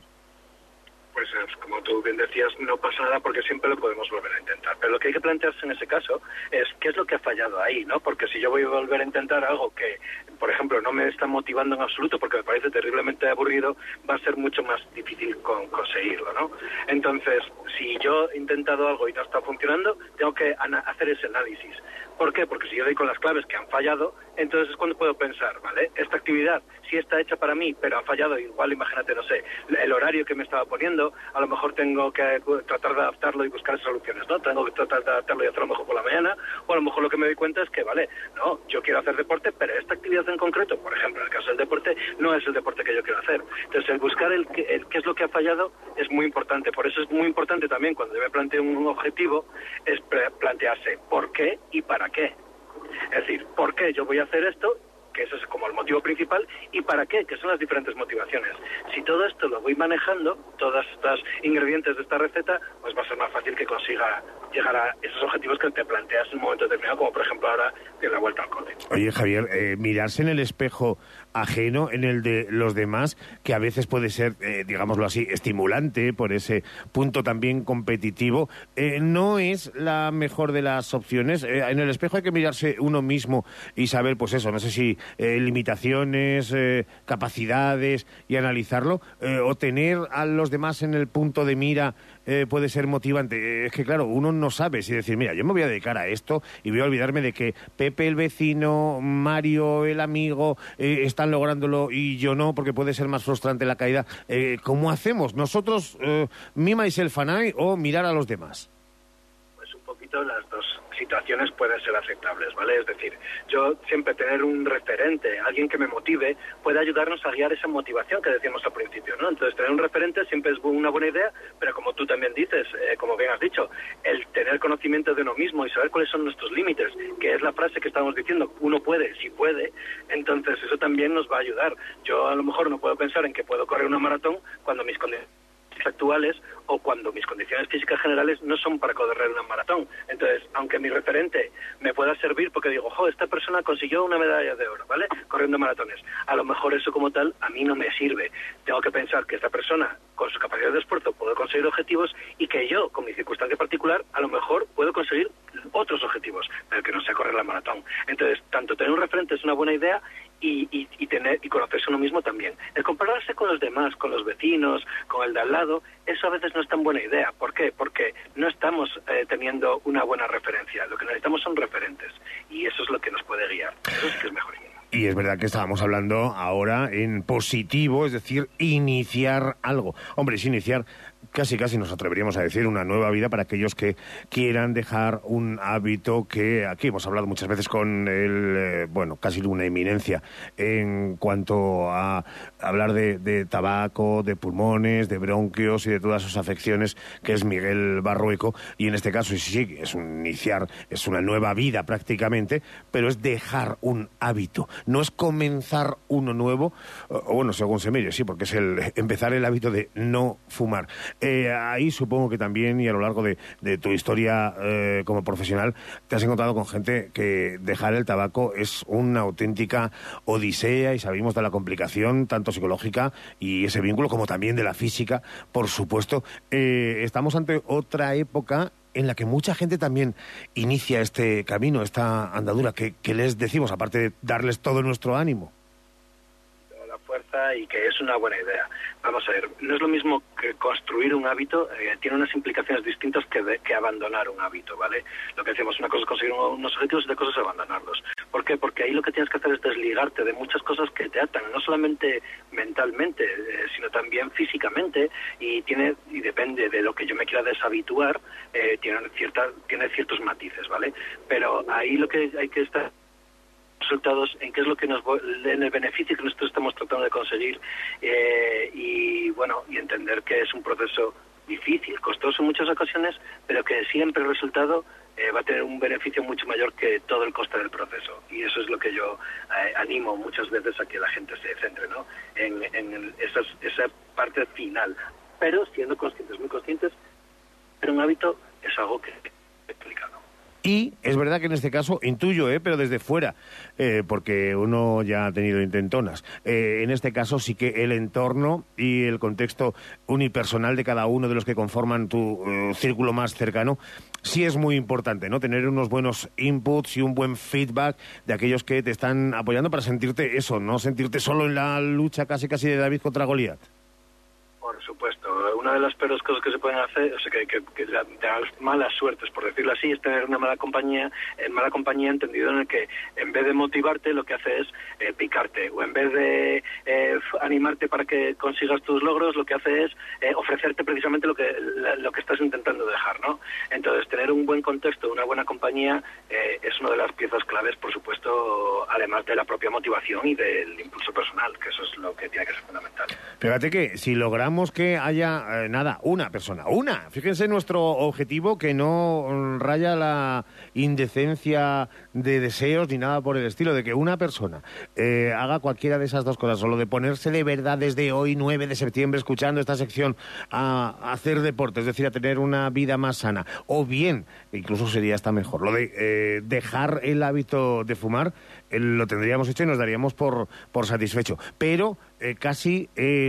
Pues como tú bien decías, no pasa nada porque siempre lo podemos volver a intentar. Pero lo que hay que plantearse en ese caso es qué es lo que ha fallado ahí, ¿no? Porque si yo voy a volver a intentar algo que, por ejemplo, no me está motivando en absoluto porque me parece terriblemente aburrido, va a ser mucho más difícil con conseguirlo, ¿no? Entonces, si yo he intentado algo y no está funcionando, tengo que hacer ese análisis. ¿Por qué? Porque si yo doy con las claves que han fallado, entonces es cuando puedo pensar, ¿vale? Esta actividad sí está hecha para mí, pero ha fallado, igual imagínate, no sé, el horario que me estaba poniendo, a lo mejor tengo que tratar de adaptarlo y buscar soluciones, ¿no? Tengo que tratar de adaptarlo y hacerlo mejor por la mañana, o a lo mejor lo que me doy cuenta es que, vale, no, yo quiero hacer deporte, pero esta actividad en concreto, por ejemplo, en el caso del deporte, no es el deporte que yo quiero hacer. Entonces, el buscar el, el qué es lo que ha fallado es muy importante. Por eso es muy importante también, cuando yo me planteo un objetivo, es plantearse por qué y para qué. Es decir, ¿por qué yo voy a hacer esto? Que eso es como el motivo principal. ¿Y para qué? Que son las diferentes motivaciones. Si todo esto lo voy manejando, todos estos ingredientes de esta receta, pues va a ser más fácil que consiga llegar a esos objetivos que te planteas en un momento determinado, como por ejemplo ahora de la vuelta al cole. Oye, Javier, eh, mirarse en el espejo ajeno, en el de los demás, que a veces puede ser, eh, digámoslo así, estimulante por ese punto también competitivo, eh, no es la mejor de las opciones. Eh, en el espejo hay que mirarse uno mismo y saber, pues eso, no sé si eh, limitaciones, eh, capacidades y analizarlo, eh, o tener a los demás en el punto de mira eh, puede ser motivante. Eh, es que claro, uno no sabe si decir, mira, yo me voy a dedicar a esto y voy a olvidarme de que Pepe el vecino, Mario el amigo, eh, están lográndolo y yo no, porque puede ser más frustrante la caída. Eh, ¿Cómo hacemos? ¿Nosotros, eh, me, myself and I, o mirar a los demás? Pues un poquito las dos. situaciones pueden ser aceptables, ¿vale? Es decir, yo siempre tener un referente, alguien que me motive, puede ayudarnos a guiar esa motivación que decíamos al principio, ¿no? Entonces, tener un referente siempre es una buena idea, pero como tú también dices, eh, como bien has dicho, el tener conocimiento de uno mismo y saber cuáles son nuestros límites, que es la frase que estábamos diciendo, uno puede, si puede, entonces eso también nos va a ayudar. Yo a lo mejor no puedo pensar en que puedo correr una maratón cuando mis condiciones actuales o cuando mis condiciones físicas generales no son para correr una maratón. Entonces, aunque mi referente me pueda servir porque digo, jo, esta persona consiguió una medalla de oro, ¿vale? Corriendo maratones. A lo mejor eso como tal a mí no me sirve. Tengo que pensar que esta persona con su capacidad de esfuerzo puede conseguir objetivos y que yo, con mi circunstancia particular, a lo mejor puedo conseguir otros objetivos, pero que no sea correr la maratón. Entonces, tanto tener un referente es una buena idea y, y, y tener y conocerse uno mismo también. El compararse con los demás, con los vecinos, con el de al lado, eso a veces no es tan buena idea. ¿Por qué? Porque no estamos eh, teniendo una buena referencia. Lo que necesitamos son referentes y eso es lo que nos puede guiar. Eso sí que es mejor. Y es verdad que estábamos hablando ahora en positivo, es decir, iniciar algo. Hombre, es iniciar, casi casi nos atreveríamos a decir, una nueva vida para aquellos que quieran dejar un hábito que aquí hemos hablado muchas veces con el, eh, bueno, casi una eminencia en cuanto a hablar de, de tabaco, de pulmones, de bronquios y de todas sus afecciones, que es Miguel Barrueco. Y en este caso, sí, sí, es un iniciar, es una nueva vida prácticamente, pero es dejar un hábito. No es comenzar uno nuevo, o bueno, según se mire, sí, porque es el empezar el hábito de no fumar. Eh, ahí supongo que también, y a lo largo de, de tu historia eh, como profesional, te has encontrado con gente que dejar el tabaco es una auténtica odisea y sabemos de la complicación, tanto psicológica y ese vínculo, como también de la física, por supuesto. Eh, estamos ante otra época en la que mucha gente también inicia este camino, esta andadura, que, que les decimos, aparte de darles todo nuestro ánimo. La fuerza y que es una buena idea. Vamos a ver, no es lo mismo que construir un hábito, eh, tiene unas implicaciones distintas que, de, que abandonar un hábito, ¿vale? Lo que decimos, una cosa es conseguir unos objetivos y otra cosa es abandonarlos. ¿Por qué? Porque ahí lo que tienes que hacer es desligarte de muchas cosas que te atan, no solamente mentalmente, eh, sino también físicamente, y tiene y depende de lo que yo me quiera deshabituar, eh, tiene, cierta, tiene ciertos matices, ¿vale? Pero ahí lo que hay que estar resultados en qué es lo que nos en el beneficio que nosotros estamos tratando de conseguir eh, y bueno y entender que es un proceso difícil, costoso en muchas ocasiones, pero que siempre el resultado eh, va a tener un beneficio mucho mayor que todo el coste del proceso, y eso es lo que yo eh, animo muchas veces a que la gente se centre, ¿no? en, en el, esas, esa parte final, pero siendo conscientes, muy conscientes, pero un hábito es algo que es complicado. Y es verdad que en este caso, intuyo, ¿eh? pero desde fuera, eh, porque uno ya ha tenido intentonas, eh, en este caso sí que el entorno y el contexto unipersonal de cada uno de los que conforman tu uh, círculo más cercano, sí es muy importante, ¿no? Tener unos buenos inputs y un buen feedback de aquellos que te están apoyando para sentirte eso, no sentirte solo en la lucha casi casi de David contra Goliat. Por supuesto, una de las peores cosas que se pueden hacer, o sea, que, que, que la, de las malas suertes, por decirlo así, es tener una mala compañía, en mala compañía entendido en el que en vez de motivarte lo que hace es eh, picarte, o en vez de eh, animarte para que consigas tus logros, lo que hace es eh, ofrecerte precisamente lo que la, lo que estás intentando dejar, ¿no? Entonces, tener un buen contexto, una buena compañía eh, es una de las piezas claves, por supuesto, además de la propia motivación y del impulso personal, que eso es lo que tiene que ser fundamental. Fíjate que si logramos que haya, eh, nada, una persona, una, fíjense nuestro objetivo, que no raya la indecencia de deseos ni nada por el estilo, de que una persona eh, haga cualquiera de esas dos cosas, o lo de ponerse de verdad desde hoy, nueve de septiembre, escuchando esta sección, a, a hacer deporte, es decir, a tener una vida más sana, o bien, incluso sería hasta mejor, lo de eh, dejar el hábito de fumar, eh, lo tendríamos hecho y nos daríamos por, por satisfecho, pero eh, casi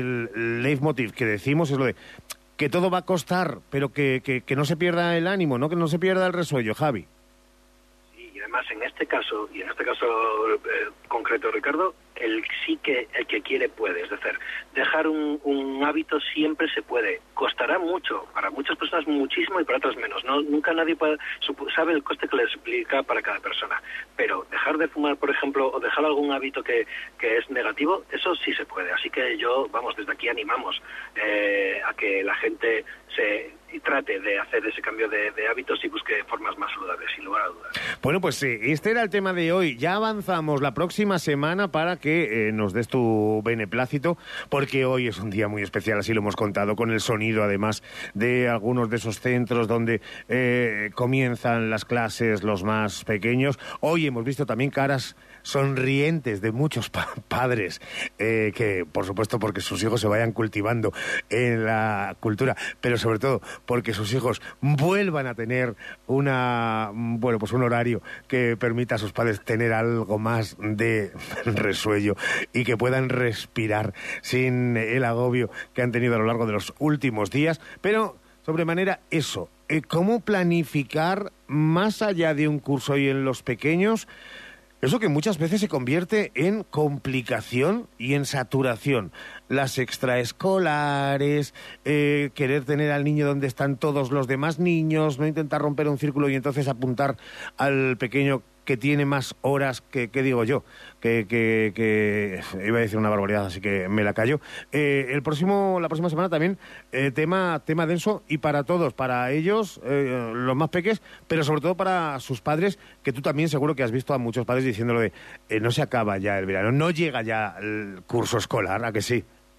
el leitmotiv que decimos es lo de que todo va a costar, pero que, que, que no se pierda el ánimo, ¿no? Que no se pierda el resuello, Javi. Sí, y además en este caso, y en este caso eh, concreto, Ricardo, el sí que el que quiere puede. Es decir, dejar un, un hábito siempre se puede. Costará mucho, para muchas personas muchísimo y para otras menos. No, nunca nadie puede, sabe el coste que les explica para cada persona. Pero dejar de fumar, por ejemplo, o dejar algún hábito que, que es negativo, eso sí se puede. Así que yo, vamos, desde aquí animamos eh, a que la gente se y trate de hacer ese cambio de, de hábitos y busque formas más saludables, sin lugar a dudas. Bueno, pues sí, este era el tema de hoy. Ya avanzamos la próxima semana para que eh, nos des tu beneplácito, porque hoy es un día muy especial, así lo hemos contado, con el sonido, además, de algunos de esos centros donde eh, comienzan las clases los más pequeños. Hoy hemos visto también caras sonrientes de muchos pa padres eh, que, por supuesto, porque sus hijos se vayan cultivando en la cultura, pero sobre todo porque sus hijos vuelvan a tener una bueno pues un horario que permita a sus padres tener algo más de resuello y que puedan respirar sin el agobio que han tenido a lo largo de los últimos días. Pero sobremanera eso, eh, ¿cómo planificar más allá de un curso y en los pequeños? Eso que muchas veces se convierte en complicación y en saturación. Las extraescolares, eh, querer tener al niño donde están todos los demás niños, no intentar romper un círculo y entonces apuntar al pequeño que tiene más horas que, que digo yo, que, que, que iba a decir una barbaridad, así que me la callo. Eh, el próximo, la próxima semana también eh, tema, tema denso y para todos, para ellos, eh, los más peques, pero sobre todo para sus padres, que tú también seguro que has visto a muchos padres diciéndolo de eh, no se acaba ya el verano, no llega ya el curso escolar, ¿a que sí?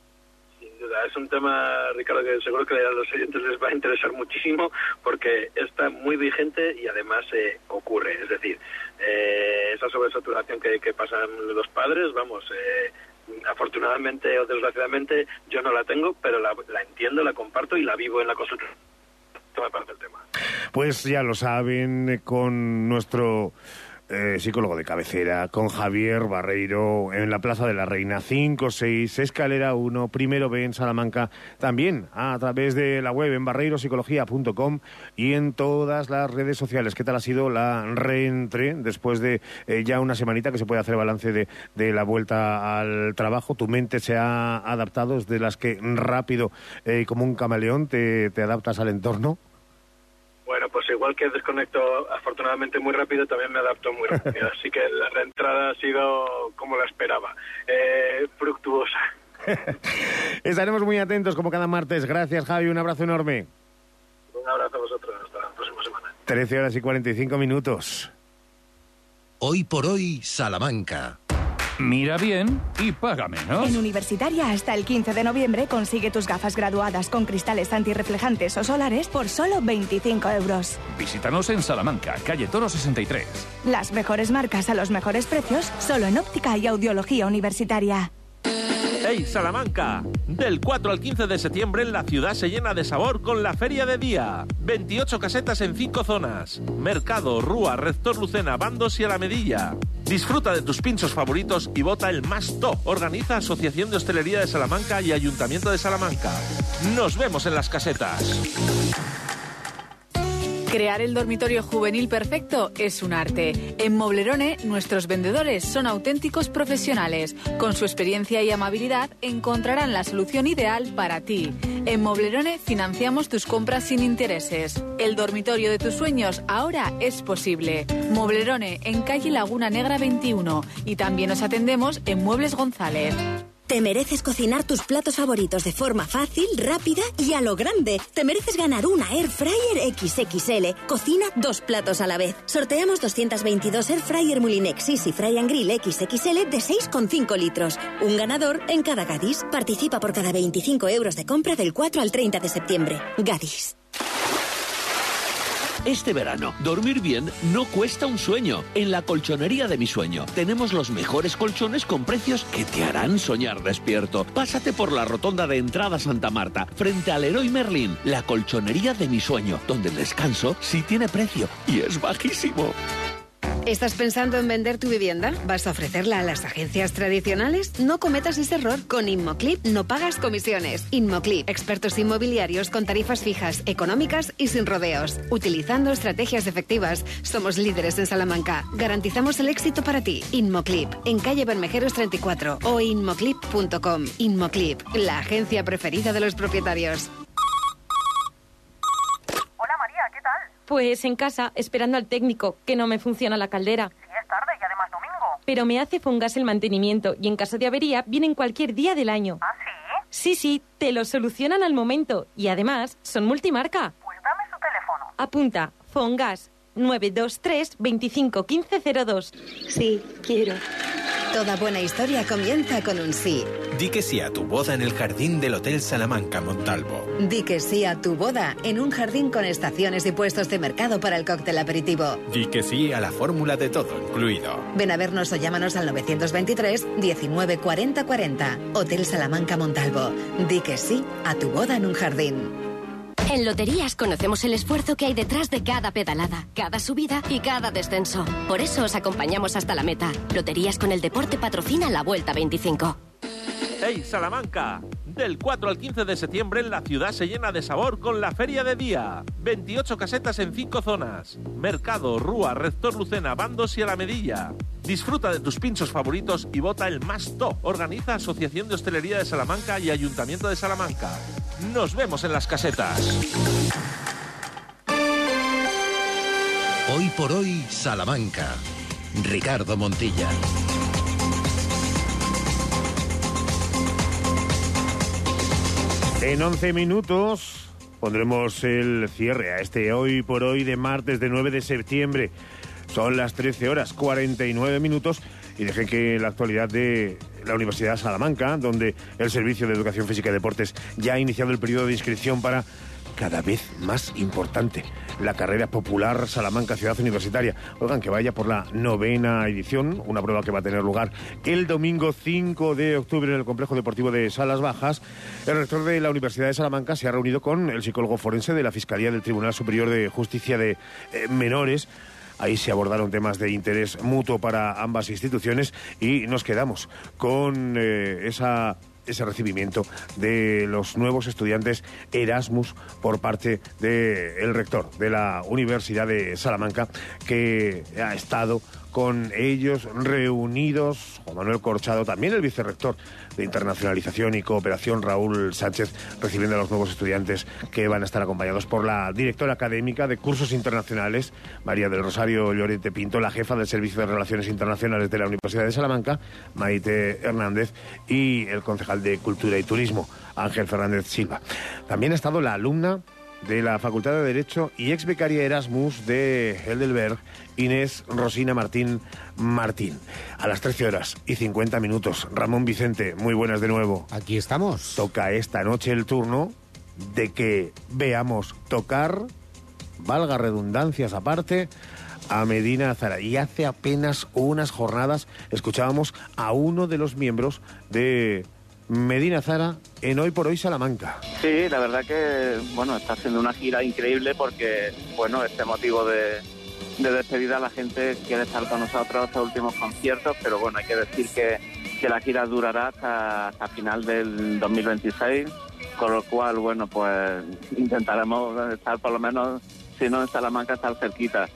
Es un tema, Ricardo, que seguro que a los oyentes les va a interesar muchísimo porque está muy vigente y además eh, ocurre. Es decir, eh, esa sobresaturación que, que pasan los padres, vamos, eh, afortunadamente o desgraciadamente yo no la tengo, pero la, la entiendo, la comparto y la vivo en la consulta. Toma parte del tema. Pues ya lo saben, con nuestro Eh, psicólogo de cabecera, con Javier Barreiro, en la Plaza de la Reina, cinco seis, escalera uno, primero B en Salamanca, también a través de la web en barreiro psicología punto com y en todas las redes sociales. ¿Qué tal ha sido la reentré después de eh, ya una semanita que se puede hacer balance de, de la vuelta al trabajo? ¿Tu mente se ha adaptado? ¿Es de las que rápido, eh, como un camaleón, te, te adaptas al entorno? Bueno, pues igual que desconecto afortunadamente muy rápido, también me adapto muy rápido. Así que la reentrada ha sido como la esperaba, eh, fructuosa. Estaremos muy atentos como cada martes. Gracias, Javi, un abrazo enorme. Un abrazo a vosotros, hasta la próxima semana. trece horas y cuarenta y cinco minutos. Hoy por hoy, Salamanca. Mira bien y paga menos. En Universitaria, hasta el quince de noviembre, consigue tus gafas graduadas con cristales antirreflejantes o solares por solo veinticinco euros. Visítanos en Salamanca, calle Toro sesenta y tres. Las mejores marcas a los mejores precios, solo en óptica y audiología universitaria. ¡Hey, Salamanca! Del cuatro al quince de septiembre la ciudad se llena de sabor con la Feria de Día. veintiocho casetas en cinco zonas. Mercado, Rúa, Rector Lucena, Bandos y Alamedilla. Disfruta de tus pinchos favoritos y vota el más top. Organiza Asociación de Hostelería de Salamanca y Ayuntamiento de Salamanca. Nos vemos en las casetas. Crear el dormitorio juvenil perfecto es un arte. En Moblerone, nuestros vendedores son auténticos profesionales. Con su experiencia y amabilidad, encontrarán la solución ideal para ti. En Moblerone financiamos tus compras sin intereses. El dormitorio de tus sueños ahora es posible. Moblerone, en calle Laguna Negra veintiuno. Y también nos atendemos en Muebles González. Te mereces cocinar tus platos favoritos de forma fácil, rápida y a lo grande. Te mereces ganar una Air Fryer equis equis ele. Cocina dos platos a la vez. Sorteamos doscientos veintidós Air Fryer Mulinex Easy Fry and Grill equis equis ele de seis coma cinco litros. Un ganador en cada Gadis. Participa por cada veinticinco euros de compra del cuatro al treinta de septiembre. Gadis. Este verano, dormir bien no cuesta un sueño. En la colchonería de mi sueño tenemos los mejores colchones con precios que te harán soñar despierto. Pásate por la rotonda de entrada Santa Marta, frente al Leroy Merlin, la colchonería de mi sueño, donde el descanso sí tiene precio y es bajísimo. ¿Estás pensando en vender tu vivienda? ¿Vas a ofrecerla a las agencias tradicionales? No cometas ese error. Con Inmoclip no pagas comisiones. Inmoclip, expertos inmobiliarios con tarifas fijas, económicas y sin rodeos. Utilizando estrategias efectivas, somos líderes en Salamanca. Garantizamos el éxito para ti. Inmoclip, en calle Bermejeros treinta y cuatro o inmoclip punto com. Inmoclip, la agencia preferida de los propietarios. Hola María, ¿qué tal? Pues en casa, esperando al técnico, que no me funciona la caldera. Sí, es tarde y además domingo. Pero me hace Fongas el mantenimiento y en caso de avería vienen cualquier día del año. ¿Ah, Sí, sí? sí, te lo solucionan al momento y además son multimarca. Pues dame su teléfono. Apunta, Fongas, nueve dos tres, veinticinco quince cero dos. Sí, quiero. Toda buena historia comienza con un sí. Di que sí a tu boda en el jardín del Hotel Salamanca Montalvo. Di que sí a tu boda en un jardín con estaciones y puestos de mercado para el cóctel aperitivo. Di que sí a la fórmula de todo incluido. Ven a vernos o llámanos al novecientos veintitrés, diecinueve cuarenta cuarenta. Hotel Salamanca Montalvo. Di que sí a tu boda en un jardín. En Loterías conocemos el esfuerzo que hay detrás de cada pedalada, cada subida y cada descenso. Por eso os acompañamos hasta la meta. Loterías con el deporte patrocina la Vuelta veinticinco. ¡Hey, Salamanca! Del cuatro al quince de septiembre la ciudad se llena de sabor con la Feria de Día. veintiocho casetas en cinco zonas. Mercado, Rúa, Rector Lucena, Bandos y Alamedilla. Disfruta de tus pinchos favoritos y vota el más top. Organiza Asociación de Hostelería de Salamanca y Ayuntamiento de Salamanca. Nos vemos en las casetas. Hoy por hoy, Salamanca. Ricardo Montilla. En once minutos pondremos el cierre a este Hoy por Hoy de martes de nueve de septiembre. Son las trece horas cuarenta y nueve minutos y dejen que la actualidad de la Universidad de Salamanca, donde el Servicio de Educación Física y Deportes ya ha iniciado el periodo de inscripción para cada vez más importante, la carrera popular Salamanca Ciudad Universitaria. Oigan, que vaya por la novena edición, una prueba que va a tener lugar el domingo cinco de octubre en el Complejo Deportivo de Salas Bajas. El rector de la Universidad de Salamanca se ha reunido con el psicólogo forense de la Fiscalía del Tribunal Superior de Justicia de eh, Menores. Ahí se abordaron temas de interés mutuo para ambas instituciones y nos quedamos con eh, esa... ese recibimiento de los nuevos estudiantes Erasmus por parte del rector de la Universidad de Salamanca, que ha estado con ellos reunidos, Juan Manuel Corchado, también el vicerrector de Internacionalización y Cooperación, Raúl Sánchez, recibiendo a los nuevos estudiantes que van a estar acompañados por la directora académica de Cursos Internacionales, María del Rosario Llorente Pinto, la jefa del Servicio de Relaciones Internacionales de la Universidad de Salamanca, Maite Hernández, y el concejal de Cultura y Turismo, Ángel Fernández Silva. También ha estado la alumna de la Facultad de Derecho y ex becaria Erasmus de Heidelberg, Inés Rosina Martín Martín. A las trece horas y cincuenta minutos, Ramón Vicente, muy buenas de nuevo. Aquí estamos. Toca esta noche el turno de que veamos tocar, valga redundancias aparte, a Medina Azara. Y hace apenas unas jornadas escuchábamos a uno de los miembros de Medina Azara en Hoy por Hoy Salamanca. Sí, la verdad que, bueno, está haciendo una gira increíble porque, bueno, este motivo de, de despedida, la gente quiere estar con nosotros estos últimos conciertos, pero bueno, hay que decir que, que la gira durará hasta, hasta final del dos mil veintiséis, con lo cual, bueno, pues intentaremos estar por lo menos, si no en Salamanca, estar cerquita.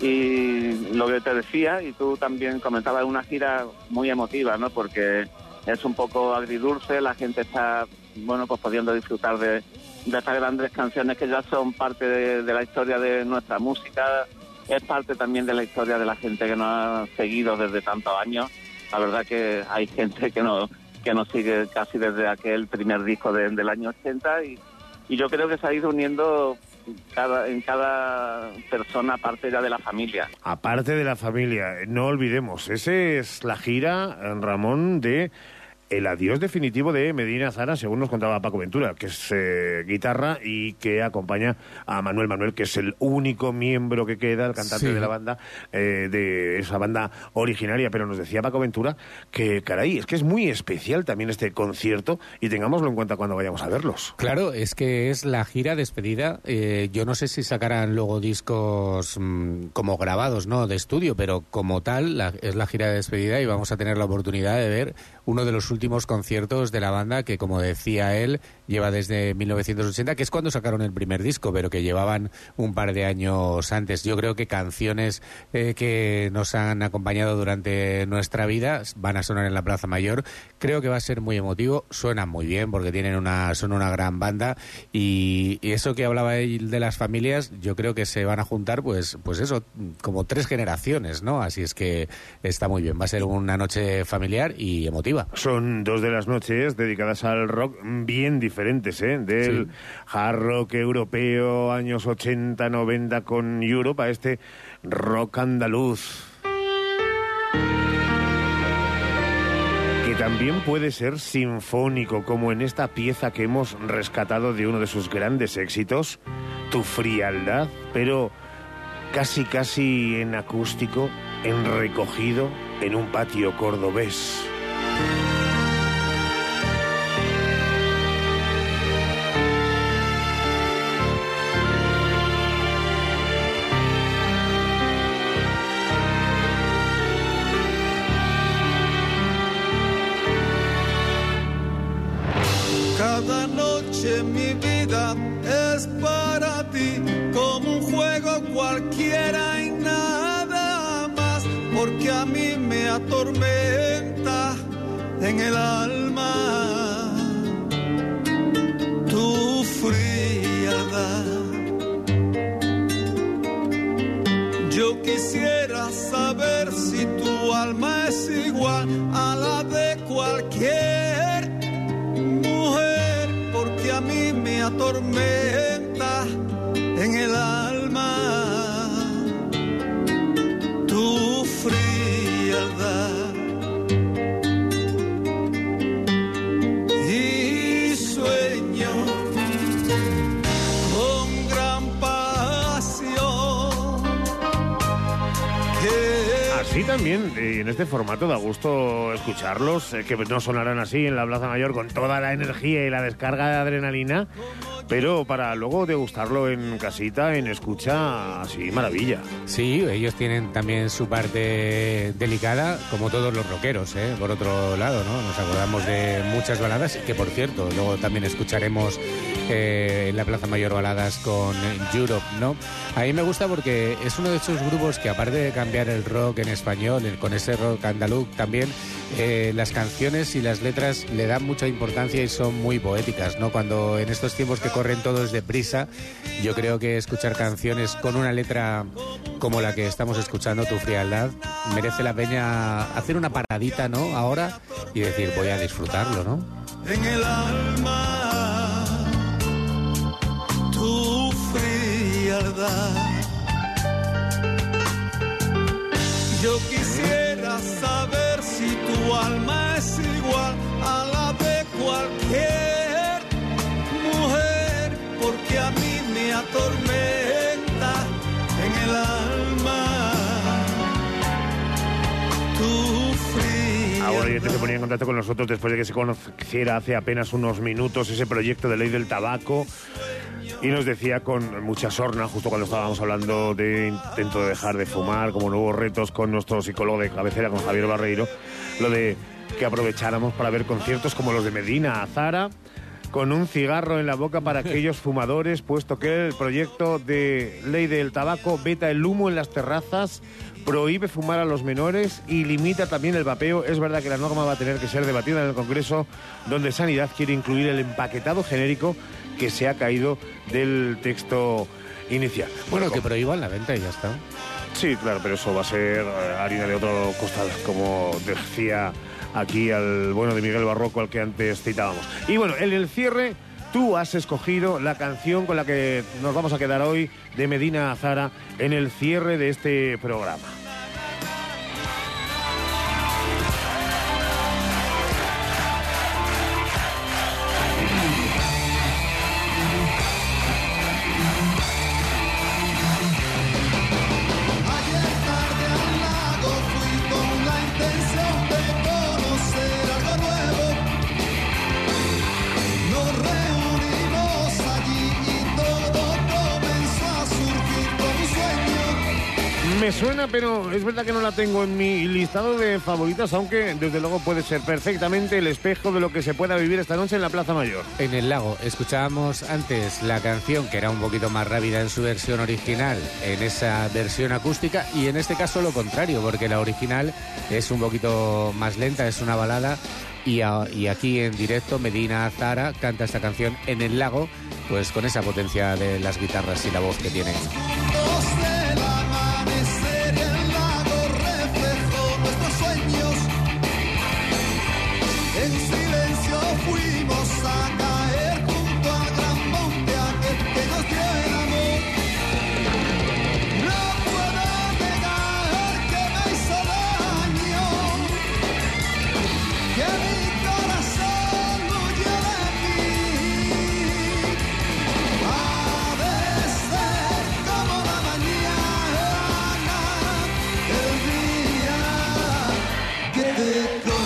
Y lo que te decía, y tú también comentabas, una gira muy emotiva, ¿no? Porque es un poco agridulce, la gente está, bueno, pues pudiendo disfrutar de, de estas grandes canciones que ya son parte de, de la historia de nuestra música, es parte también de la historia de la gente que nos ha seguido desde tantos años. La verdad que hay gente que nos, que nos sigue casi desde aquel primer disco de, del año ochenta y, y yo creo que se ha ido uniendo cada, en cada persona parte ya de la familia. Aparte de la familia, no olvidemos, esa es la gira, Ramón, de el adiós definitivo de Medina Zara, según nos contaba Paco Ventura, que es eh, guitarra y que acompaña a Manuel Manuel, que es el único miembro que queda, el cantante Sí. de la banda, eh, de esa banda originaria. Pero nos decía Paco Ventura que, caray, es que es muy especial también este concierto y tengámoslo en cuenta cuando vayamos a verlos. Claro, es que es la gira despedida. Eh, yo no sé si sacarán luego discos mmm, como grabados, ¿no?, de estudio, pero como tal la, es la gira de despedida y vamos a tener la oportunidad de ver uno de los últimos conciertos de la banda que, como decía él, lleva desde mil novecientos ochenta, que es cuando sacaron el primer disco, pero que llevaban un par de años antes. Yo creo que canciones eh, que nos han acompañado durante nuestra vida van a sonar en la Plaza Mayor. Creo que va a ser muy emotivo, suenan muy bien porque tienen una, son una gran banda y, y eso que hablaba él de las familias, yo creo que se van a juntar, pues, pues eso, como tres generaciones, ¿no? Así es que está muy bien, va a ser una noche familiar y emotiva. Son dos de las noches dedicadas al rock bien diferentes, ¿eh? Del sí. hard rock europeo, años ochenta, noventa con Europe, a este rock andaluz. Que también puede ser sinfónico, como en esta pieza que hemos rescatado de uno de sus grandes éxitos, Tu frialdad, pero casi casi en acústico, en recogido, en un patio cordobés. Cada noche mi vida es para ti, como un juego cualquiera y nada más, porque a mí me atormenta en el alma tu frialdad. Yo quisiera saber si tu alma es igual a la de cualquier mujer, porque a mí me atormenta en el alma tu frialdad. Y sueño con gran pasión que... Así también, y en este formato da gusto escucharlos, eh, que no sonarán así en la Plaza Mayor con toda la energía y la descarga de adrenalina, pero para luego degustarlo en casita, en escucha, así, maravilla. Sí, ellos tienen también su parte delicada, como todos los rockeros, ¿eh? Por otro lado, ¿no? Nos acordamos de muchas baladas, que por cierto, luego también escucharemos eh, en la Plaza Mayor baladas con Europe, ¿no? A mí me gusta porque es uno de esos grupos que, aparte de cambiar el rock en español, con ese rock andaluz también, eh, las canciones y las letras le dan mucha importancia y son muy poéticas, ¿no? Cuando en estos tiempos que corren todos deprisa, yo creo que escuchar canciones con una letra como la que estamos escuchando, Tu frialdad, merece la pena hacer una paradita, ¿no?, ahora, y decir, voy a disfrutarlo, ¿no? En el alma tu frialdad. Yo quisiera saber si tu alma es igual a la de cualquier mujer, porque a mí me atormenta en el alma tu frialdad. Ahora ya se ponía en contacto con nosotros después de que se conociera hace apenas unos minutos ese proyecto de ley del tabaco. Y nos decía con mucha sorna, justo cuando estábamos hablando de intento de dejar de fumar, como nuevos retos con nuestro psicólogo de cabecera, con Javier Barreiro, lo de que aprovecháramos para ver conciertos como los de Medina Zara, con un cigarro en la boca para aquellos fumadores, puesto que el proyecto de ley del tabaco veta el humo en las terrazas, prohíbe fumar a los menores y limita también el vapeo. Es verdad que la norma va a tener que ser debatida en el Congreso, donde Sanidad quiere incluir el empaquetado genérico que se ha caído del texto inicial. Bueno, bueno que prohíban la venta y ya está. Sí, claro, pero eso va a ser eh, harina de otro costal, como decía aquí al bueno de Miguel Barroco, al que antes citábamos. Y bueno, en el cierre, tú has escogido la canción con la que nos vamos a quedar hoy de Medina Zara en el cierre de este programa. Me suena, pero es verdad que no la tengo en mi listado de favoritas, aunque desde luego puede ser perfectamente el espejo de lo que se pueda vivir esta noche en la Plaza Mayor. En el lago, escuchábamos antes la canción que era un poquito más rápida en su versión original, en esa versión acústica, y en este caso lo contrario, porque la original es un poquito más lenta, es una balada, y, a, y aquí en directo Medina Zahara canta esta canción en el lago, pues con esa potencia de las guitarras y la voz que tiene. En silencio fuimos a caer junto al gran monte aquel que nos dio el amor. No puedo negar que me hizo daño, que mi corazón huyó de ti. Ha de ser como la mañana, el día que te conocí.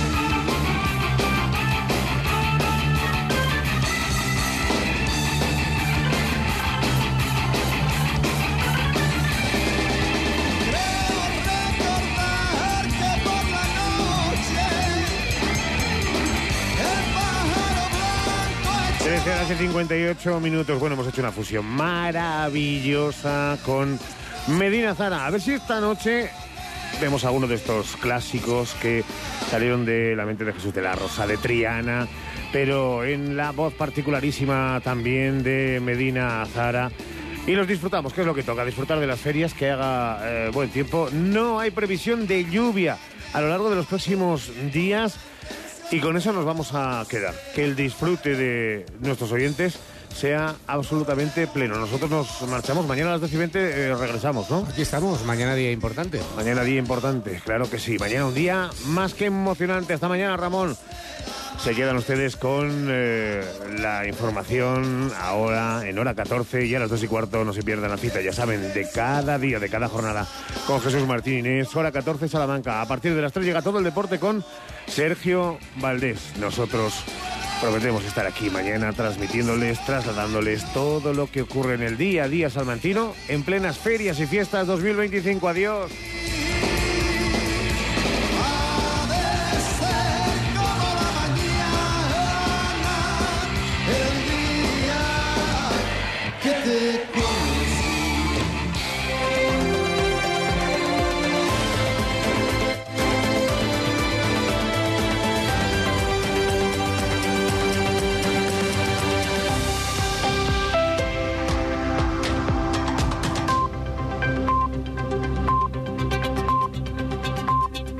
trece horas y cincuenta y ocho minutos. Bueno, hemos hecho una fusión maravillosa con Medina Zahara. A ver si esta noche vemos alguno de estos clásicos que salieron de la mente de Jesús de la Rosa, de Triana, pero en la voz particularísima también de Medina Zahara. Y los disfrutamos, que es lo que toca, disfrutar de las ferias, que haga eh, buen tiempo. No hay previsión de lluvia a lo largo de los próximos días. Y con eso nos vamos a quedar. Que el disfrute de nuestros oyentes sea absolutamente pleno. Nosotros nos marchamos. Mañana a las dos y veinte eh, regresamos, ¿no? Aquí estamos. Mañana día importante. Mañana día importante, claro que sí. Mañana un día más que emocionante. Hasta mañana, Ramón. Se quedan ustedes con eh, la información ahora en hora catorce y a las dos y cuarto no se pierdan la cita, ya saben, de cada día, de cada jornada con Jesús Martín Inés, hora catorce Salamanca. A partir de las tres llega todo el deporte con Sergio Valdés. Nosotros prometemos estar aquí mañana transmitiéndoles, trasladándoles todo lo que ocurre en el día a día salmantino en plenas ferias y fiestas dos mil veinticinco. Adiós.